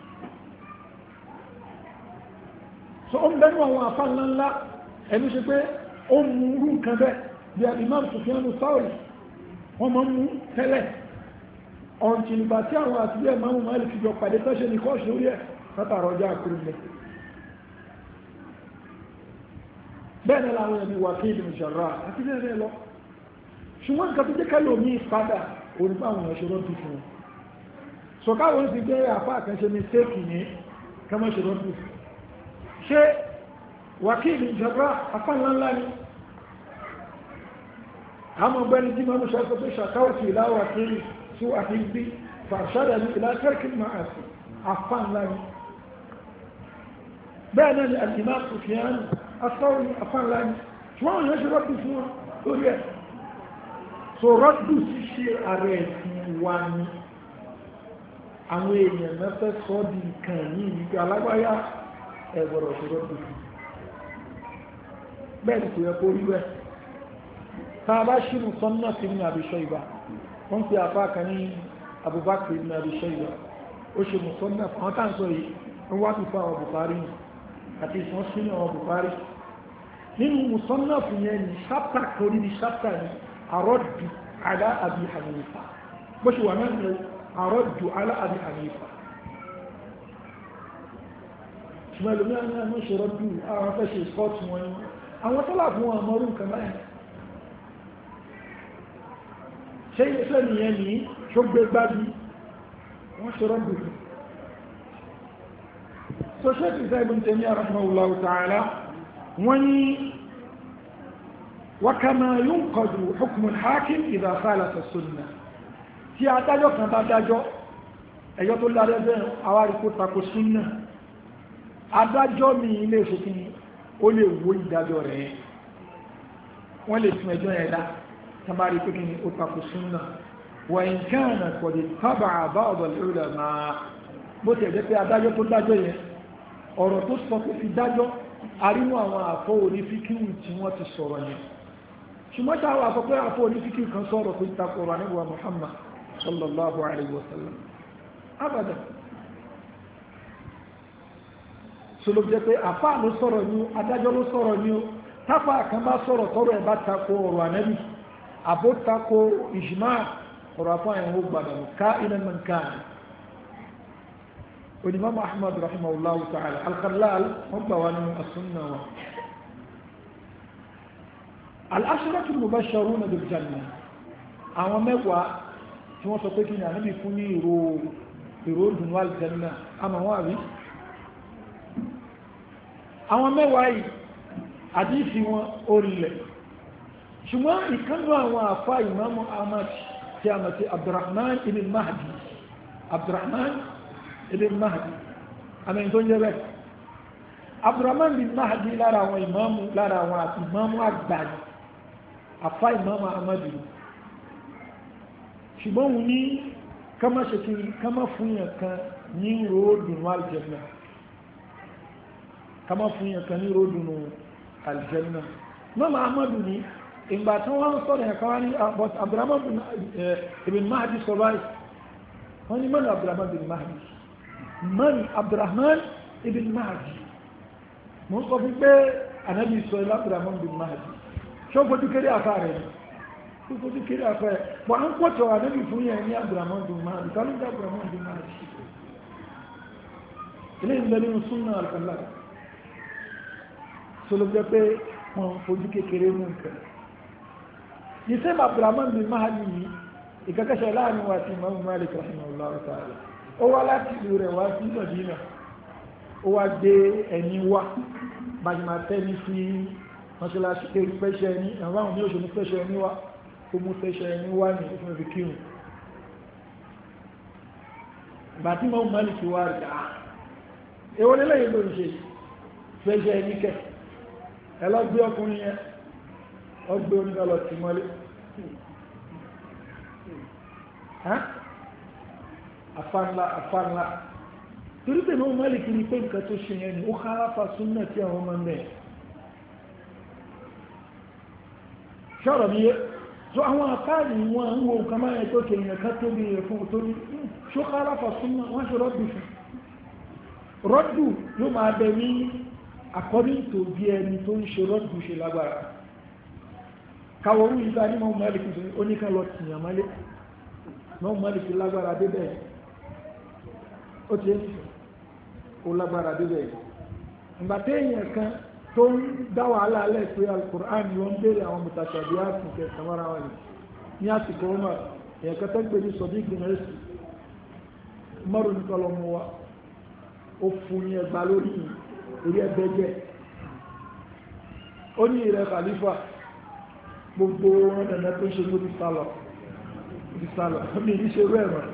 so ó ń bẹ́nu àwọn àpá ńláńlá ẹni ṣe pé ó mú rú nǹkan bẹ́ẹ̀ bí Imam Sufyan Thawri wọ́n máa ń mú tẹ́lẹ̀ ọ̀njìnìgbà tí àwọn àti bí ẹ̀mọ́ máa lè fi jọ pàdé tọ́ṣe ní kọ́ọ̀ṣì orí ẹ̀ látàrọ ọjọ́ àkúrú lẹ̀ bẹ́ẹ̀ náà láwọn ẹ̀mí wà kí ìdìmọ̀ ìṣàrá àti bẹ́ẹ̀ lọ ṣùgbọ́n nǹkan tó jẹ́ kẹ́lò ní ìpadà onípa àwọn ẹ̀ṣọ́rọ̀ bí fún wọn sọ̀káwọn ti gbé àpá àkànṣe ní sẹ́ẹ̀kì ní kẹmọ́ṣọ́rọ̀ bí ṣe wà kí ìdìmọ̀ ìṣàrá apá ńláńlá ni àmọ́ ọgbẹ́ni tí mọ́mú ṣàkóso pé ṣàkáwọ̀sì ìláwà kiri sí àhìbí fàṣádà ní ìlà tẹ́rkì máa sí afá ńlá ni bẹ́ẹ̀ náà ni al-Imam Sufyan Ath-Thawri afá ńlá ni ṣùgbọ́n yóò ṣe rọ́dù fún wọn lórí ẹ̀ so rọ́dù sí ṣe ààrẹ ẹ̀sìn wa ni àwọn èèyàn mẹ́fẹ́ sọ́ di nǹkan yìí wípé alágbáyá ẹ̀gbọ̀rọ̀ ṣe rọ́dù fún bẹ́ẹ̀ ni kò yẹ kó rí bẹ́ẹ̀ tá a bá ṣí Musannaf ibn Abi Shayba wọ́n ti àpá kan ní Abubakar ibn Abi Shayba ó ṣe Musannaf àwọn tá à ń sọ yìí wọ́n wá ti fún àwọn Bukhari àti ìsàn sí ní àwọn Bukhari nínú Musannaf yẹn ní ṣáptà kórí ní ṣáptà ní àrọ́dù ala Abi Hanifa bó ṣe wà náà ní àrọ́dù ala Abi Hanifa ṣùgbọ́n ẹlòmíràn ní àwọn ṣe rọ́dù àwọn afẹ́ ṣe skọ́ọ̀tù wọn àwọn tọ́lá fún wọn àmọ́rún kan báyìí ṣe iṣẹ́ nìyẹn ní ṣó gbé gbájú wọ́n ṣe rọ́dù so ṣe ti sẹ́ Ibn Taymiyyah rahimahullahu ta'ala wọ́n ní wa kama yunqadu hukmu al-hakim idha khalafa as-sunnah tí adájọ́ kan bá dájọ́ ẹ̀yọ́ tó lára ẹgbẹ́ àwárí kó tako súnnà adájọ́ mi ilé ìṣòkín ó lè wó ìdájọ́ rẹ̀ wọ́n lè tún ẹjọ́ ẹ̀dá تبارك فيه أطلق السنة وإن كان قد اتبع بعض العلماء بوتي جاء أداجو تداجو ọ̀rọ̀ tó sọ pé fi dájọ́ arínú àwọn àfọ́ onífíkíwù tí wọ́n ti sọ̀rọ̀ yẹn ṣùgbọ́n táwọn àfọ́ pé àfọ́ onífíkíwù kan sọ̀rọ̀ pé takọ̀rọ̀ àníbùwà Muhammad sallallahu alaihi wasallam abadan so ló jẹ́ pé àfá ló sọ̀rọ̀ ní adájọ́ ló sọ̀rọ̀ ní táfà kan bá sọ̀rọ̀ tọ́rọ̀ ẹ̀ bá takò ọ̀rọ̀ ànábì àbótakò ìjìmá ọ̀rọ̀ afọ́ ẹ̀hún gbàdàn ká iná man kana onímọ̀ Ahmad rahimahullahu ta'ala al-Khallal wọ́n gbà wá nínú as-sunna wa al-ashratu al-mubashsharuna bil janna àwọn mẹ́wàá tí wọ́n sọ pé kí ni ànábì fún ní ìró dùnú al-janna àmà wọ́n àrí àwọn mẹ́wàá yìí àdífì wọn orílẹ̀ ṣùgbọ́n ìkánú àwọn àfá Imam Ahmad tí a mọ̀ sí Abdurrahman ibn Mahdi àmì tó ń jẹ́ bẹ́ẹ̀ Abdurrahman ibn Mahdi lára àwọn ìmáàmù lára àwọn àti ìmáàmù àgbàní àfá Imam Ahmad ṣùgbọ́n wù ní kama ṣe kí kama fún yàn kan ní ròódùnú aljanna kama fún yàn kan ní ròódùnú aljanna Imam Ahmad ní ìgbà tí wọ́n sọ̀rọ̀ ẹ̀kọ́ wá ní Abdurrahman ibn Mahdi sọ báyìí wọ́n ní mọ́nà Abdurrahman ibn Mahdi mọ́nà Abdurrahman ibn Mahdi mọ́ sọ fún pé anábì sọ ilá Abdurrahman ibn Mahdi ṣó fojú kéré àfá rẹ̀ ṣó fojú kéré àfá rẹ̀ bọ̀ à ń pọ̀tọ̀ anábì fún yẹn ní Abdurrahman ibn Mahdi tàbí ní Abdurrahman ibn Mahdi ilé ìgbẹ́ nínú súnnà al-Khallal sọ ló jẹ́ pé wọ́n fojú kékeré mú nǹkan ní sẹ́m Abdurrahman bin Mahdi yìí ìkẹ́kẹ́ṣẹ́ láàrin wa ti Imam Malik rahimahullahu ta'ala ó wá láti ìlú rẹ̀ wá sí Madina ó wá gbé ẹni wá bàjìmá tẹ́ni sí mọ́ṣáláṣí pé pẹ́ṣẹ́ ẹni àwọn àwọn oníṣẹ́ ní pẹ́ṣẹ́ ẹni wá ó mú pẹ́ṣẹ́ ẹni wá ní ìfún ẹbí kírun ìgbà tí Imam Malik wá rí èwo lélẹ́yìn ló ń ṣe pẹ́ṣẹ́ ẹni kẹ́ ẹ lọ gbé ọkùnrin yẹn ọgbẹ́ onígbàlọ̀ tí mọ́lé afánlá torí pé náà Málíkì ní pé nǹkan tó ṣe yẹn ni ó khalafa súnnà tí àwọn ọmọ mẹ́ ṣọ́rọ̀ mi yé so àwọn àkáàrí wọn ń wo nǹkan máa tó kè èèyàn ká tóbi rẹ̀ fún torí ṣó khalafa súnnà wọ́n ṣe rọ́dù fún rọ́dù yóò máa bẹ ní according to bí ẹni tó ń ṣe rọ́dù ṣe lágbára káwọrú ìgbà ní mọ́ Málíkì oníkan lọ tìyàn mọ́lé mọ́ Málíkì lágbára débẹ̀ ó ti ẹ́ ó lágbára débẹ̀ ìgbà téèyàn kan tó ń dá wàhálà alẹ́ pé Al-Qur'an ni wọ́n béèrè àwọn mutashabihat kẹ samara wọn ní àsìkò ọmọ èèyàn kan tó ń pè ní Sadiq bin Yusuf mọ́rù ní kọlọmọ wa ó fún ní ẹgbà lórí orí ẹgbẹ́ jẹ́ ó ní ìrẹ́ Khalifa gbogbo wọn dandan tó ṣe ló ti sálọ ní ìṣe rẹ̀ rẹ̀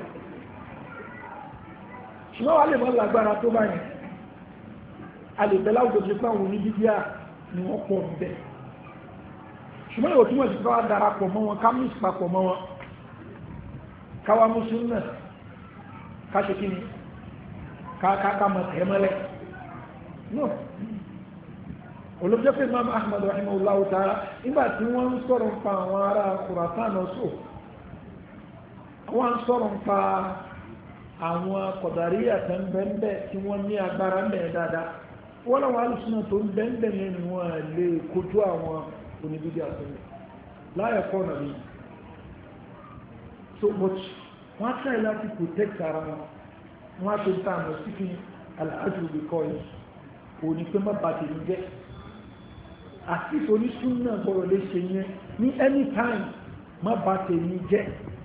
ṣùgbọ́n wà lè mọ́ lágbára tó báyìí a lè bẹ̀lá òjò ṣe pàwọn oníbíbíà ni wọ́n pọ̀ ń bẹ̀ ṣùgbọ́n ìwò túnmọ̀ sí káwà darapọ̀ mọ́ wọn ká mìs papọ̀ mọ́ wọn káwà mùsùlùmí náà ká ṣe kí ni ká mọ̀ tẹ́ mọ́lẹ̀ náà olóòjẹ́ pé Imam Ahmad rahimahullahu ta'ala nígbà tí wọ́n ń sọ̀rọ̀ pa àwọn ará Khurasan ọ̀sọ̀ wọ́n ń sọ̀rọ̀ pa àwọn Qadariyya tó ń bẹ́ẹ̀ tí wọ́n ní agbára mẹ́ dáadáa wọ́n láwọn alùsùnà tó ń bẹ́ẹ̀ yẹn ni wọ́n lè kojú àwọn oníbíbí àtúnlẹ̀ láyẹ̀ kọ́ nàbí so much wọ́n á tẹ́ láti protect ara wọn wọ́n á ṣe ń tà àmọ́ sí kí al-ajru bi qawl òní pé má bàtì ní jẹ́ àti onísùnà gbọ́dọ̀ lè ṣe yẹn ní anytime má bàtì ní jẹ́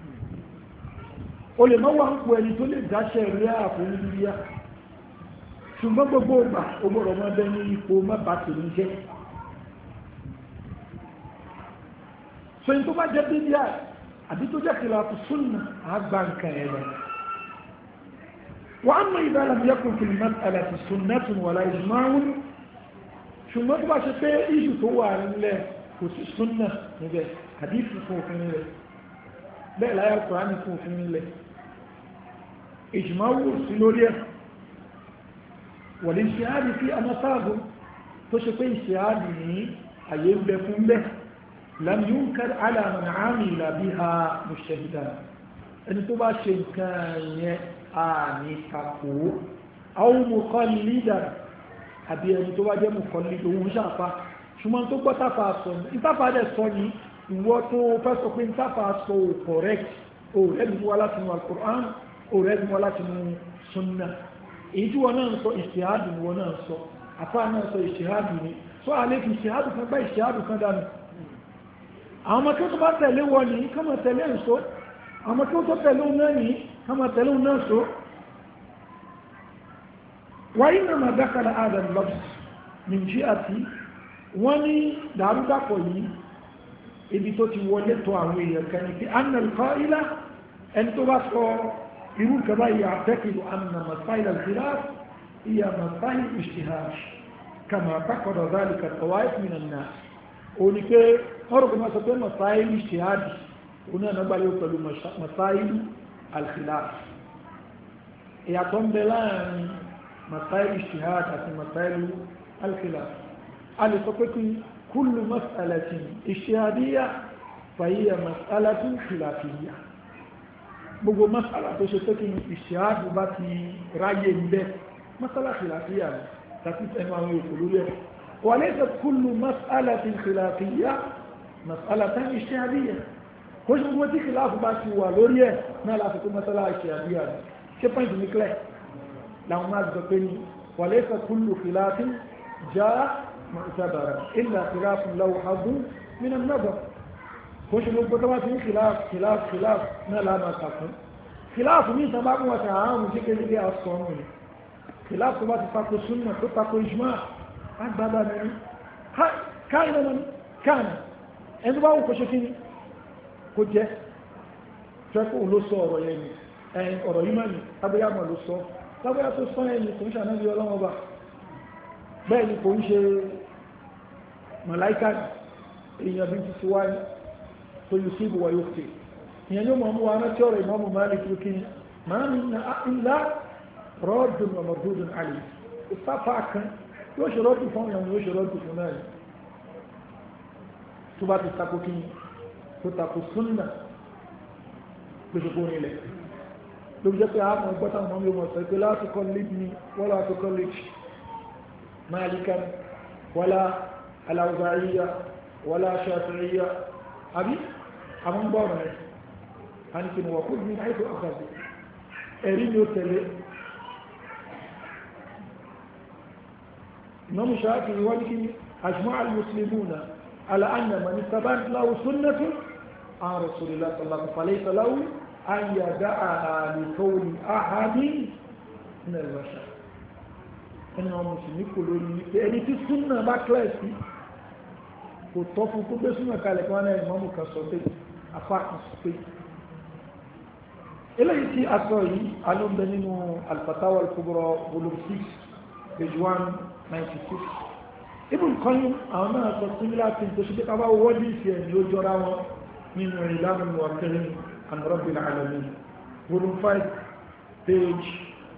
o lè mọ́ wà ń pò ẹni tó lè dáṣẹ́ rí ààfò níbíyá ṣùgbọ́n gbogbo ọgbà ogbòrò mọ́ bẹ́ ní ipò mẹ́bàtì ní jẹ́ so in tó bá jẹ́ bíbíà àbí tó jẹ́ kìláàfù súnnà àgbà nǹkan ẹ̀rọ wà á mọ̀ ìdára yẹ́kùn fil mas'alati sunnatun wala ijma'un ṣùgbọ́n tó bá ṣe pé ìṣù tó wà nílẹ̀ kò sí súnnà níbẹ̀ hadisi fún òfin nílẹ̀ bẹ́ẹ̀ láyé Kùránì fún òfin nílẹ̀ ìjìmáwò sí lórí ẹ̀ wọ̀lé ìṣẹ́hádì sí amásáàbò tó ṣe pé ìṣẹ́hádì ní àyè ń bẹ fún bẹ́ lam yunkar ala man amila biha mushtahidan ẹni tó bá ṣe nǹkan yẹn a ní takò aw muqallidan àbí ẹni tó bá jẹ́ muqallid òun ṣàpá ṣùgbọ́n tó gbọ́ táfà sọ ní ìtàfà dẹ̀ sọ ní ìwọ tó fẹ́ sọ pé ìtàfà sọ ò correct ò rẹ́bí wá láti mú al-Qur'an ò rẹ́bí wá láti mú sunna èyí tí wọ́n náà sọ ìṣẹ́hádù ni wọ́n náà sọ àfá náà sọ ìṣẹ́hádù ni sọ alẹ́ fi ìṣẹ́hádù kan bá ìṣẹ́hádù kan dánù àwọn ọmọ tó bá tẹ̀lé wọ́n ní kọ́mọ tẹ̀lé ń sọ àwọn tó tẹ̀lé náà ní kọ́mọ tẹ̀lé náà sọ wáyé náà máa dákàrà adam lọ́bs ní jí àti wọ́n ní dàrúdàpọ̀ yìí ibi tó ti wọlé tó àwọn èèyàn kan ní pé annal qa'ila ẹni tó bá sọ irú kaba ya'taqidu anna masáìlì al-khilaf hiya masáìlì ijtihad kama taqada dhalika tawa'if min an-nas ó ní pé ọ̀rọ̀ kò máa sọ pé masáìlì ijtihad ó náà nágbà yóò pẹ̀lú masáìlì al-khilaf ìyàtọ̀ ń bẹ láàrin masáìlì ijtihad àti masáìlì al-khilaf a lè sọ pé kullu mas'alatin ijtihadiyya fa hiya mas'alatun khilafiyya gbogbo masala tó ṣe pé kí ìṣẹ́àdù bá ti ráyè ń bẹ́ masala khilafiyya rẹ̀ tàbí ẹnu àwọn èkó lórí ẹ̀ wà laysa kullu mas'alatin khilafiyya mas'alatan ijtihadiyya kó ṣe gbogbo tí kìláàfù bá ti wà lórí ẹ̀ náà láti tó masala ijtihadiyya rẹ̀ ṣe pọ́ǹtì ní clẹ̀ làwọn máa sọ pé ní wà laysa kullu khilafin jaa mu'tabara illa khilafun lahu hazzun min an-nazar kò ṣe gbogbo tó bá ti ní kìláàfù náà láàmà kàkún kìláàfù ní ìsànbá kún wọ́n àárùn tí kéde lé àṣọ ọ̀nà ni kìláàfù tó bá ti tako súnnà tó tako ìjmá agbádá mẹ́rin káàkiri náà káàkiri ẹni bá wù kò ṣe kí ni kò jẹ́ tẹ́kù ló sọ ọ̀rọ̀ yẹn ni ọ̀rọ̀ yìí máa ní lábẹ́yàmọ̀ ló sọ lábẹ́yà tó sọ ẹni kò ń ṣànábí ọlọ́wọ́ bá bẹ́ẹ̀ ni kò ń ṣe màláíkà èèyàn bí ti ti wáyé tó yìí síbò wà yóò tè ìyẹn yóò mọ̀ mú wa rántí ọ̀rọ̀ Imamu Malik kí ma minna illa raddun wa mardudun alayhi ìsáfà kan yóò ṣe rọ́dù fún ìyàwó yóò ṣe rọ́dù fún náà tó bá ti tako kí tó tako súnnà gbèsèkó nílẹ̀ ló jẹ́ pé àwọn ọgbọ́ta mọ́ mi wọ́n sọ pé la tuqallidni wala tuqallid Malikan wala al-Awza'iyya wala Shafi'iyya àbí àwọn gbọ́rọ̀ rẹ̀ a ní kí ni wà kó ní àìsù àkàzù ẹ̀rí ni ó tẹ̀lé Imam Shafi'i wọ́n kí ni ajma'a al-muslimuna ala anna man istabanat lahu sunnatun an Rasulillah sallallahu alaihi wa sallam falaysa lahu an yada'aha li qawli ahadin min al-bashar ẹni wọn mùsùlùmí kò lórí ní pé ẹni tí súnà bá kílẹ̀sì kò tọ́ fún kó gbé súnà kalẹ̀ kí wọ́n náà ìmọ̀mù kan sọ pé apá kan sọ pé eléyìí tí a sọ yìí alóńgbẹ nínú al-Fatawa al-Kubra volume 6 page 196 Ibn Qayyim àwọn náà sọ similar thing tó ṣe pé kábà wọ́n ní ìfẹ́ ẹ̀mí ó jọra wọn nínú I'lam al-Muwaqqi'in an Rabbil Alamin volume 5 page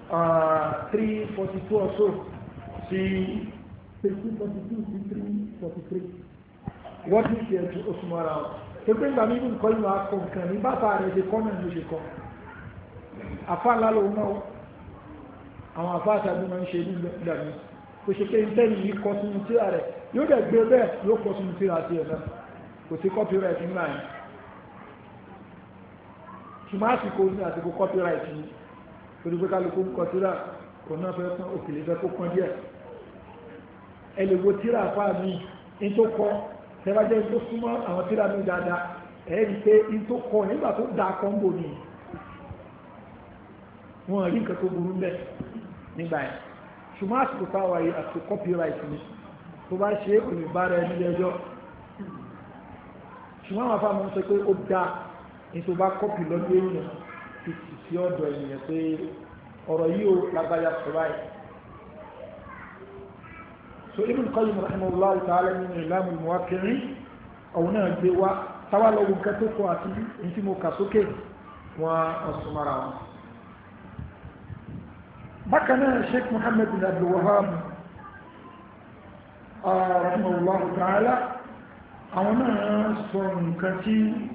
342 or so sí page 242 sí 343 wọ́n ní ìfẹ́ ẹ̀jú oṣù mọ́ra wọn tó pé ìgbà mímú nǹkan ìlú akọ nǹkan ní bàbá rẹ̀ ṣe kọ́ náà ló ṣe kọ́ àfá ńlá lòun náà àwọn àfá àtàbí máa ń ṣe ní ìgbà mi kò ṣe pé ìtẹ́yìn yìí kọ sínú tíra rẹ̀ yóò dẹ̀ gbé bẹ́ẹ̀ yóò kọ sínú tíra àti ẹ̀nà kò sí copyright ńlá yẹn ṣùgbọ́n àsìkò ní àsìkò copyright ni torí pé kálukú ń kọ tíra kò náà fẹ́ pọ́n òkèlè fẹ́ kó pọ́n díẹ̀ ẹ lè wo tíra àfá mi ní tó kọ tẹ́bàjẹ́ tó súnmọ́ àwọn tíra mi dáadáa ẹ̀ẹ́dì pé ní tó kọ nígbà tó dáa kọ́ńbò ni wọ́n rí nǹkan tó burú mẹ́ nígbà yẹn ṣùgbọ́n àsìkò táwà yìí àti copyright ni tó bá ṣe olùbára ẹni lẹ́jọ́ ṣùgbọ́n àwọn afáàmọ́ ń sọ pé ó dá ní tó bá copy lọ́dún èèyàn ti sì sí ọ̀dọ̀ ènìyàn pé ọ̀rọ̀ yìí ó lágbájá sọ báyìí so Ibn Qayyim rahimahullah ta'ala nínú I'lam al-Muwaqqi'in ọ̀hún náà gbé wá táwa lọ́wọ́ nǹkan tó kọ àti ní tí mo kà sókè wọn ọ̀sùnmọ́ra wọn bákanáà Sheikh Muhammad bin Abdul Wahhab rahimahullah ta'ala àwọn náà sọ nǹkan tí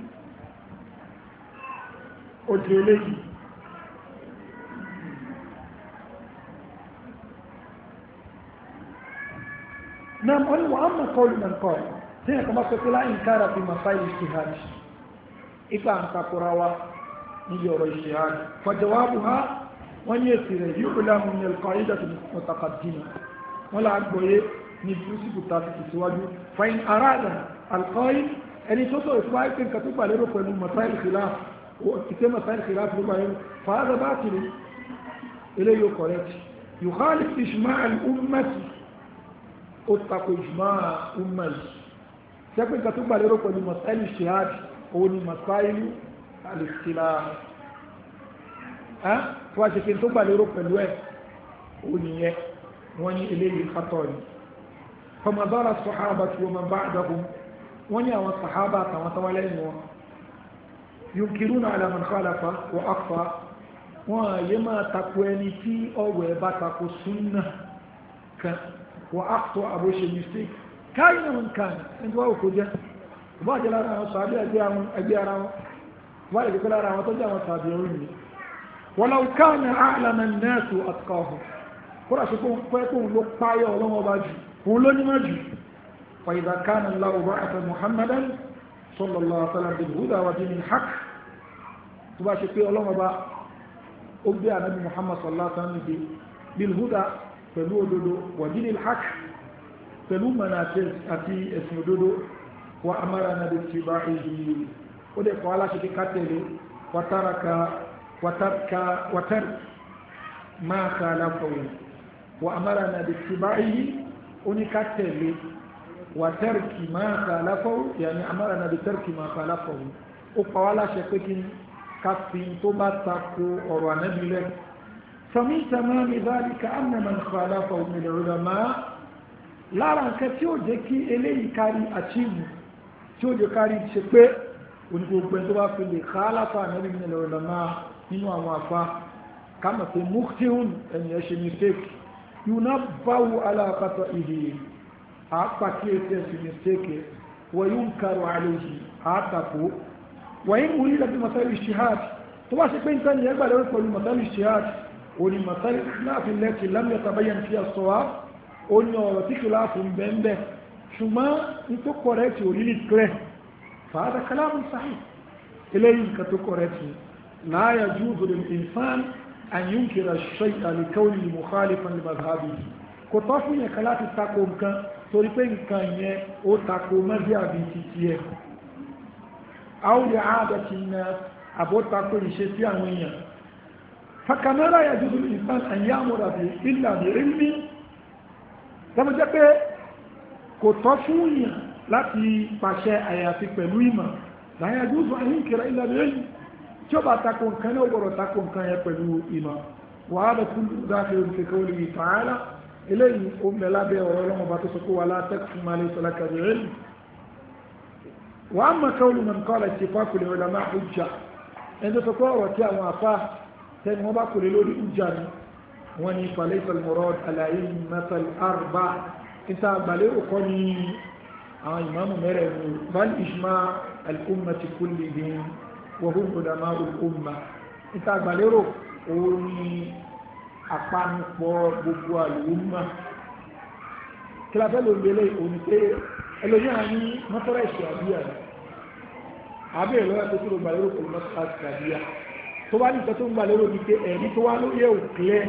ó jẹ́ eléyìí náà wọ́n ni wọ́n á mọ̀ kọlù mọ̀ kọlù tí ẹ̀kọ́ bá sọ pé láì kára fi masáìl ijtihad ipa ń takura wa níbi ọ̀rọ̀ ijtihad fajawabuha wọ́n ní èsì rẹ̀ yóò lámù ní al-qa'idatu al-mutaqaddima wọ́n lá gbọ́yé ní bíúsìkù tàbí síwájú fa'in arada al-qa'il ẹni tó sọ̀rọ̀ fún àìpín ka tó gbà lérò pẹ̀lú masáìl khilaf ìtẹ́ masáìl khilaf ló gbà lérò fa'adha batil ilé yóò correct yukhalif ijma' al-ummati ó tako ijma' umma yìí sẹ́pìn ka tó gbà lérò pẹ̀lú masáìl ijtihad òun ni masáìl al-ikhtilaf tó wá ṣe kí n tó gbà lérò pẹ̀lú ẹ̀ ó nìyẹn wọ́n ní eléyìí kátọ́ ni famadara sahaba tí wọ́n máa bá àdàkùn wọ́n ní àwọn sahaba àtàwọn tó wá lẹ́yìn wọn yunkiruna ala man khalafa wa akfa wọ́n àyè máa tako ẹni tí ọwọ́ ẹ̀ bá tako súnnà kan wa akfa àbóṣe mistake káyìn àwọn kan ẹni tó wá òkú jẹ́ bá jẹ́ lára àwọn sàbí ẹgbẹ́ ara wọn wáyé jẹ́ lára àwọn tó jẹ́ àwọn sàbí orí mi ولو كان أعلم الناس أتقاهم قرأ سيكون لو قاية ولو باجي ولو نماجي فإذا كان الله بعث محمدا صلى الله عليه وسلم بالهدى ودين الحق تباشي في الله با أبدأ نبي محمد صلى الله عليه وسلم بالهدى فلو ودين الحق فلو مناسل أتي اسم دودو وأمرنا باتباعه ودي قوالا شكي كتلي وترك ما خالفه وأمرنا باتباعه ونكتل وترك ما خالفه يعني أمرنا بترك ما خالفه وقوالا شكين كفين تبتك أروانا بله فمن تمام ذلك أن من خالفه من العلماء لا رانك تيوجكي إليه كاري أتيم تيوجكاري شكي ونقول بنتوا في الخالفة من العلماء nínú àwọn àfá kama pe mukhtiun ẹni ẹ ṣe mistake yunabbahu ala khata'ihi àpàkíyèsí ẹ̀sìn mistake wa yunkaru alayhi àtàkù wa in urida bí masal ijtihad tó bá ṣe pé nǹkan ni ẹgbà lórí pẹ̀lú masal ijtihad ó ní masal khilaf allati lam yatabayyan fiha as-sawab ó ní ọ̀rọ̀ tí kìláàfù ń bẹ́ẹ̀ ṣùgbọ́n ní tó correct ò rí clear فهذا كلام صحيح إليه كتقرأت لا يجوز للإنسان أن ينكر الشيء لكونه مخالفا لمذهبه كتافي يكلات تقوم كان تريبين كان أو تقوم مذهبي تتيه أو لعادة الناس أبو تقوم شيئا ويا فكما لا يجوز الإنسان أن يأمر به إلا بعلم كما جاء كتافي láti pàṣẹ àyàfi pẹ̀lú ìmọ̀ láyé gúúsù àyíkìrá ilẹ̀ lẹ́yìn tí ó bá takò nǹkan ní ọgbọ̀rọ̀ takò nǹkan yẹ pẹ̀lú ìmọ̀ wàhálà kún dáfẹ́ olùfẹ́kẹ́ olùyí tààlà eléyìí ó mẹ́lábẹ́ ọ̀rọ̀ ọlọ́mọ bá tó sọ pé wà látẹ́kùn máa lè sọ́lá kẹrìnrìn wà á mọ̀ kẹ́wùlù mọ̀ nǹkan ọ̀lẹ̀ ti fákulẹ̀ ọ̀là máa hujja ẹni tó sọ pé ọ̀rọ̀ tí àwọn afá tẹni wọ́n bá kùlẹ̀ lórí hujja ni wọ́n ní falẹ́sal murad àlàyé mẹ́sàl arba níta àgbàlérò kọ́ ni àwọn ìmáàmù mẹ́rẹ̀ẹ̀rin bal ijma al-ummati kullihim wa hum ulama al-umma níta àgbàlérò òun ni àpanupọ̀ gbogbo al-umma kí la fẹ́ ló lélẹ̀ òun pé ẹlòmíràn ní mọ́tọ́rà ìṣàbíyà àbẹ́ ìlọ́yà tó tó gbàlérò pẹ̀lú mọ́tọ́rà ìṣàbíyà tó bá ní ìtọ́ tó ń gbàlérò ní pé ẹ̀rí tó wá lórí ẹ̀ ò clear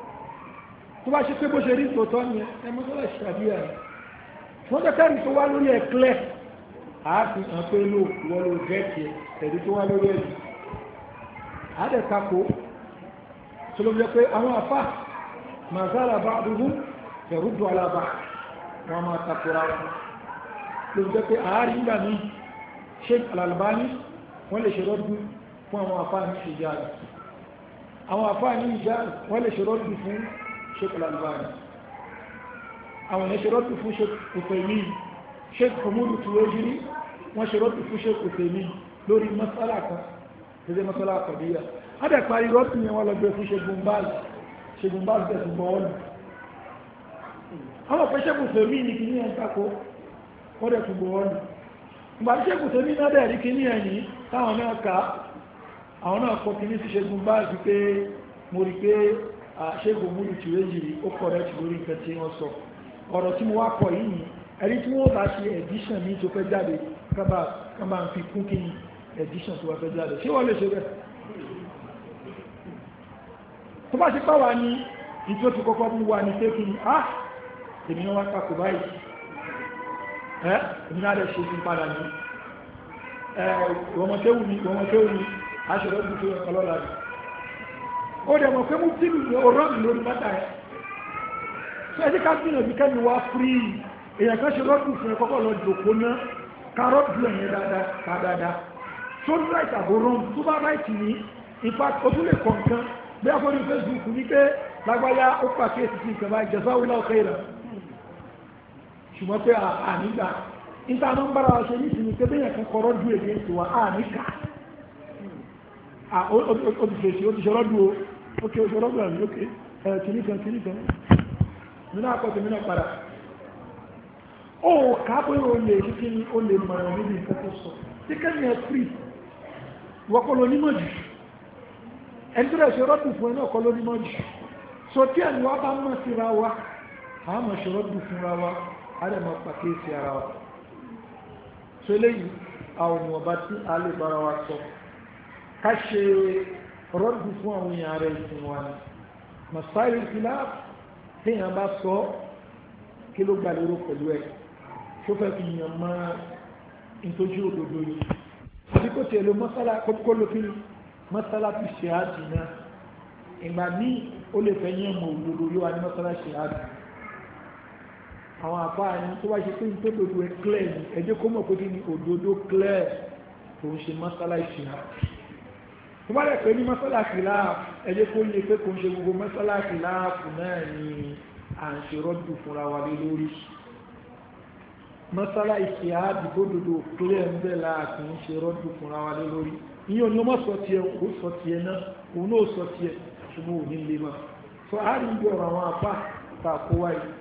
tó bá ṣe pé bó ṣe rí tòótọ́ ni ẹ mọ́tọ́rà ìṣàbíyà wọ́n tẹ́ tẹ́rì tó wá lórí ẹ̀klẹ́ ààfin hàn pé ló wọ́n ló gẹ́ẹ̀kì ẹ̀rí tó wá lórí ẹ̀rí àádẹ́tako tó ló jẹ́ pé àwọn afá mazala ba'duhu yaruddu ala ba'd wọ́n máa takora wọn ló jẹ́ pé àárín ìgbà ní Sheikh Al-Albani wọ́n lè ṣe rọ́dù fún àwọn afá ní ìjáàlì àwọn afá ní ìjáàlì wọ́n lè ṣe rọ́dù fún Sheikh Al-Albani àwọn èèyàn ṣe rọ́tù fún Sheikh Uthaymeen Sheikh Hamoud Tuwaijiri wọ́n ṣe rọ́tù fún Sheikh Uthaymeen lórí masala kan tẹ́lẹ̀ masala àkàbíyà adẹ̀ parí rọ́tù yẹn wọ́n lọ gbé fún Sheikh Bin Baz tẹ̀sùn bọ́ọ̀lù àwọn pẹ̀ Sheikh Uthaymeen ní kìíní ẹ̀ tako wọ́n dẹ̀ tún bọ́ọ̀lù ìgbà tí Sheikh Uthaymeen náà dẹ̀ rí kìíní ẹ̀ ní táwọn náà ká àwọn náà kọ kìíní sí Sheikh Bin Baz pé mo rí pé Sheikh Hamoud Tuwaijiri ó correct lórí nǹkan tí wọ́n sọ ọ̀rọ̀ tí mo wá kọ yìí ẹ̀rí tí wọ́n bá ṣe edition ní tó fẹ́ jáde kábà ń fi kún kí ní edition tó wá fẹ́ jáde ṣé wọ́n lè ṣe bẹ́ẹ̀ tó bá ṣe pàwà ní ìtí ó ti kọ́kọ́ mú wa ní tẹ́kì ní èmi náà wá kàkù báyìí èmi náà lè ṣe sí padà ní wọ́mọ̀kéwù ní aṣọ́rọ̀ tó ẹ̀kọ́ lọ́la rẹ̀ ó dẹ̀ mọ̀ pé mú tí mi ọ̀rọ̀ mi lórí mọ́ta ẹ̀ ẹjí ká gbìnà bí kẹ́mi wá frí èyàn kan ṣe rọ́dù fún ẹkọ́kọ́ lọ jòkó ná kárọ́dù ẹ̀yẹn dáadáa tó ní ráìtì àbòrán tó bá ráìtì ní ipa ó tún lè kọ̀ọ̀kan bí afọ́rí Facebook ní pé lágbáyá ó pàṣẹ sí ìkẹ̀bá ìjẹsáwìlá ọ̀kẹ́ ìrà ṣùgbọ́n pé ànígbà níta máa ń bára wa ṣe ní ìsinmi pé bẹ́yàn kan kọ́ rọ́dù èdè ti wà àníkà ó ti ṣe rọ́dù ó kí ó ṣe rọ́dù àmì ókè kìnnìkan nínú àkọsí mínú padà ó káàbọ̀ o lè ṣíkí ní o lè mọ̀ràn níbi nǹkan tó sọ tí kẹ́ni ẹ̀ frí wọ́kọ́ ló nímọ̀ jù ẹni tó rẹ̀ ṣe rọ́dù fún ẹni ọkọ̀ ló nímọ̀ jù so tí ẹni wá bá mọ̀ síra wa a mọ̀ ṣe rọ́dù fúnra wa a rẹ̀ mọ̀ pàkíyèsí ara wa so eléyìí àwọn ọba tí a lè bára wa sọ ká ṣe rọ́dù fún àwọn èèyàn rẹ̀ ìsìn wa ni masáyé khilaf téèyàn bá sọ kí ló gbà lérò pẹ̀lú ẹ̀ tó fẹ́ fi yàn mọ́ ìtọ́jú òdodo yìí àbí kò tiẹ̀ lo mọ́sálà kó ló kí mọ́sálà fi ṣe àjì náà ìgbà míì ó lè fẹ́ yàn mọ́ òdodo yóò wá ní mọ́sálà ṣe àjì àwọn àfáà ní tó wá ṣe pé nítorí òdodo ẹ̀ clear ni ẹjẹ́ kó mọ̀ pé kí ni òdodo clear tó ń ṣe mọ́sálà ṣe àjì tó bá rẹ̀ pé ní mọ́sálà khilaf ẹjẹ́ kó lè pé kò ń ṣe gbogbo mọ́sálà khilaf náà ni à ń ṣe rọ́dù fúnra wa lé lórí mọ́sálà ìṣẹ́hádì gbódòdó clear ń bẹ̀ láàkì ń ṣe rọ́dù fúnra wa lé lórí ìyẹn ni ó mọ́ sọ tiẹ̀ ó sọ tiẹ̀ náà òun náà sọ tiẹ̀ súnmọ́ òní lè mọ́ so a rí ibi ọ̀rọ̀ àwọn apá ta kó wáyé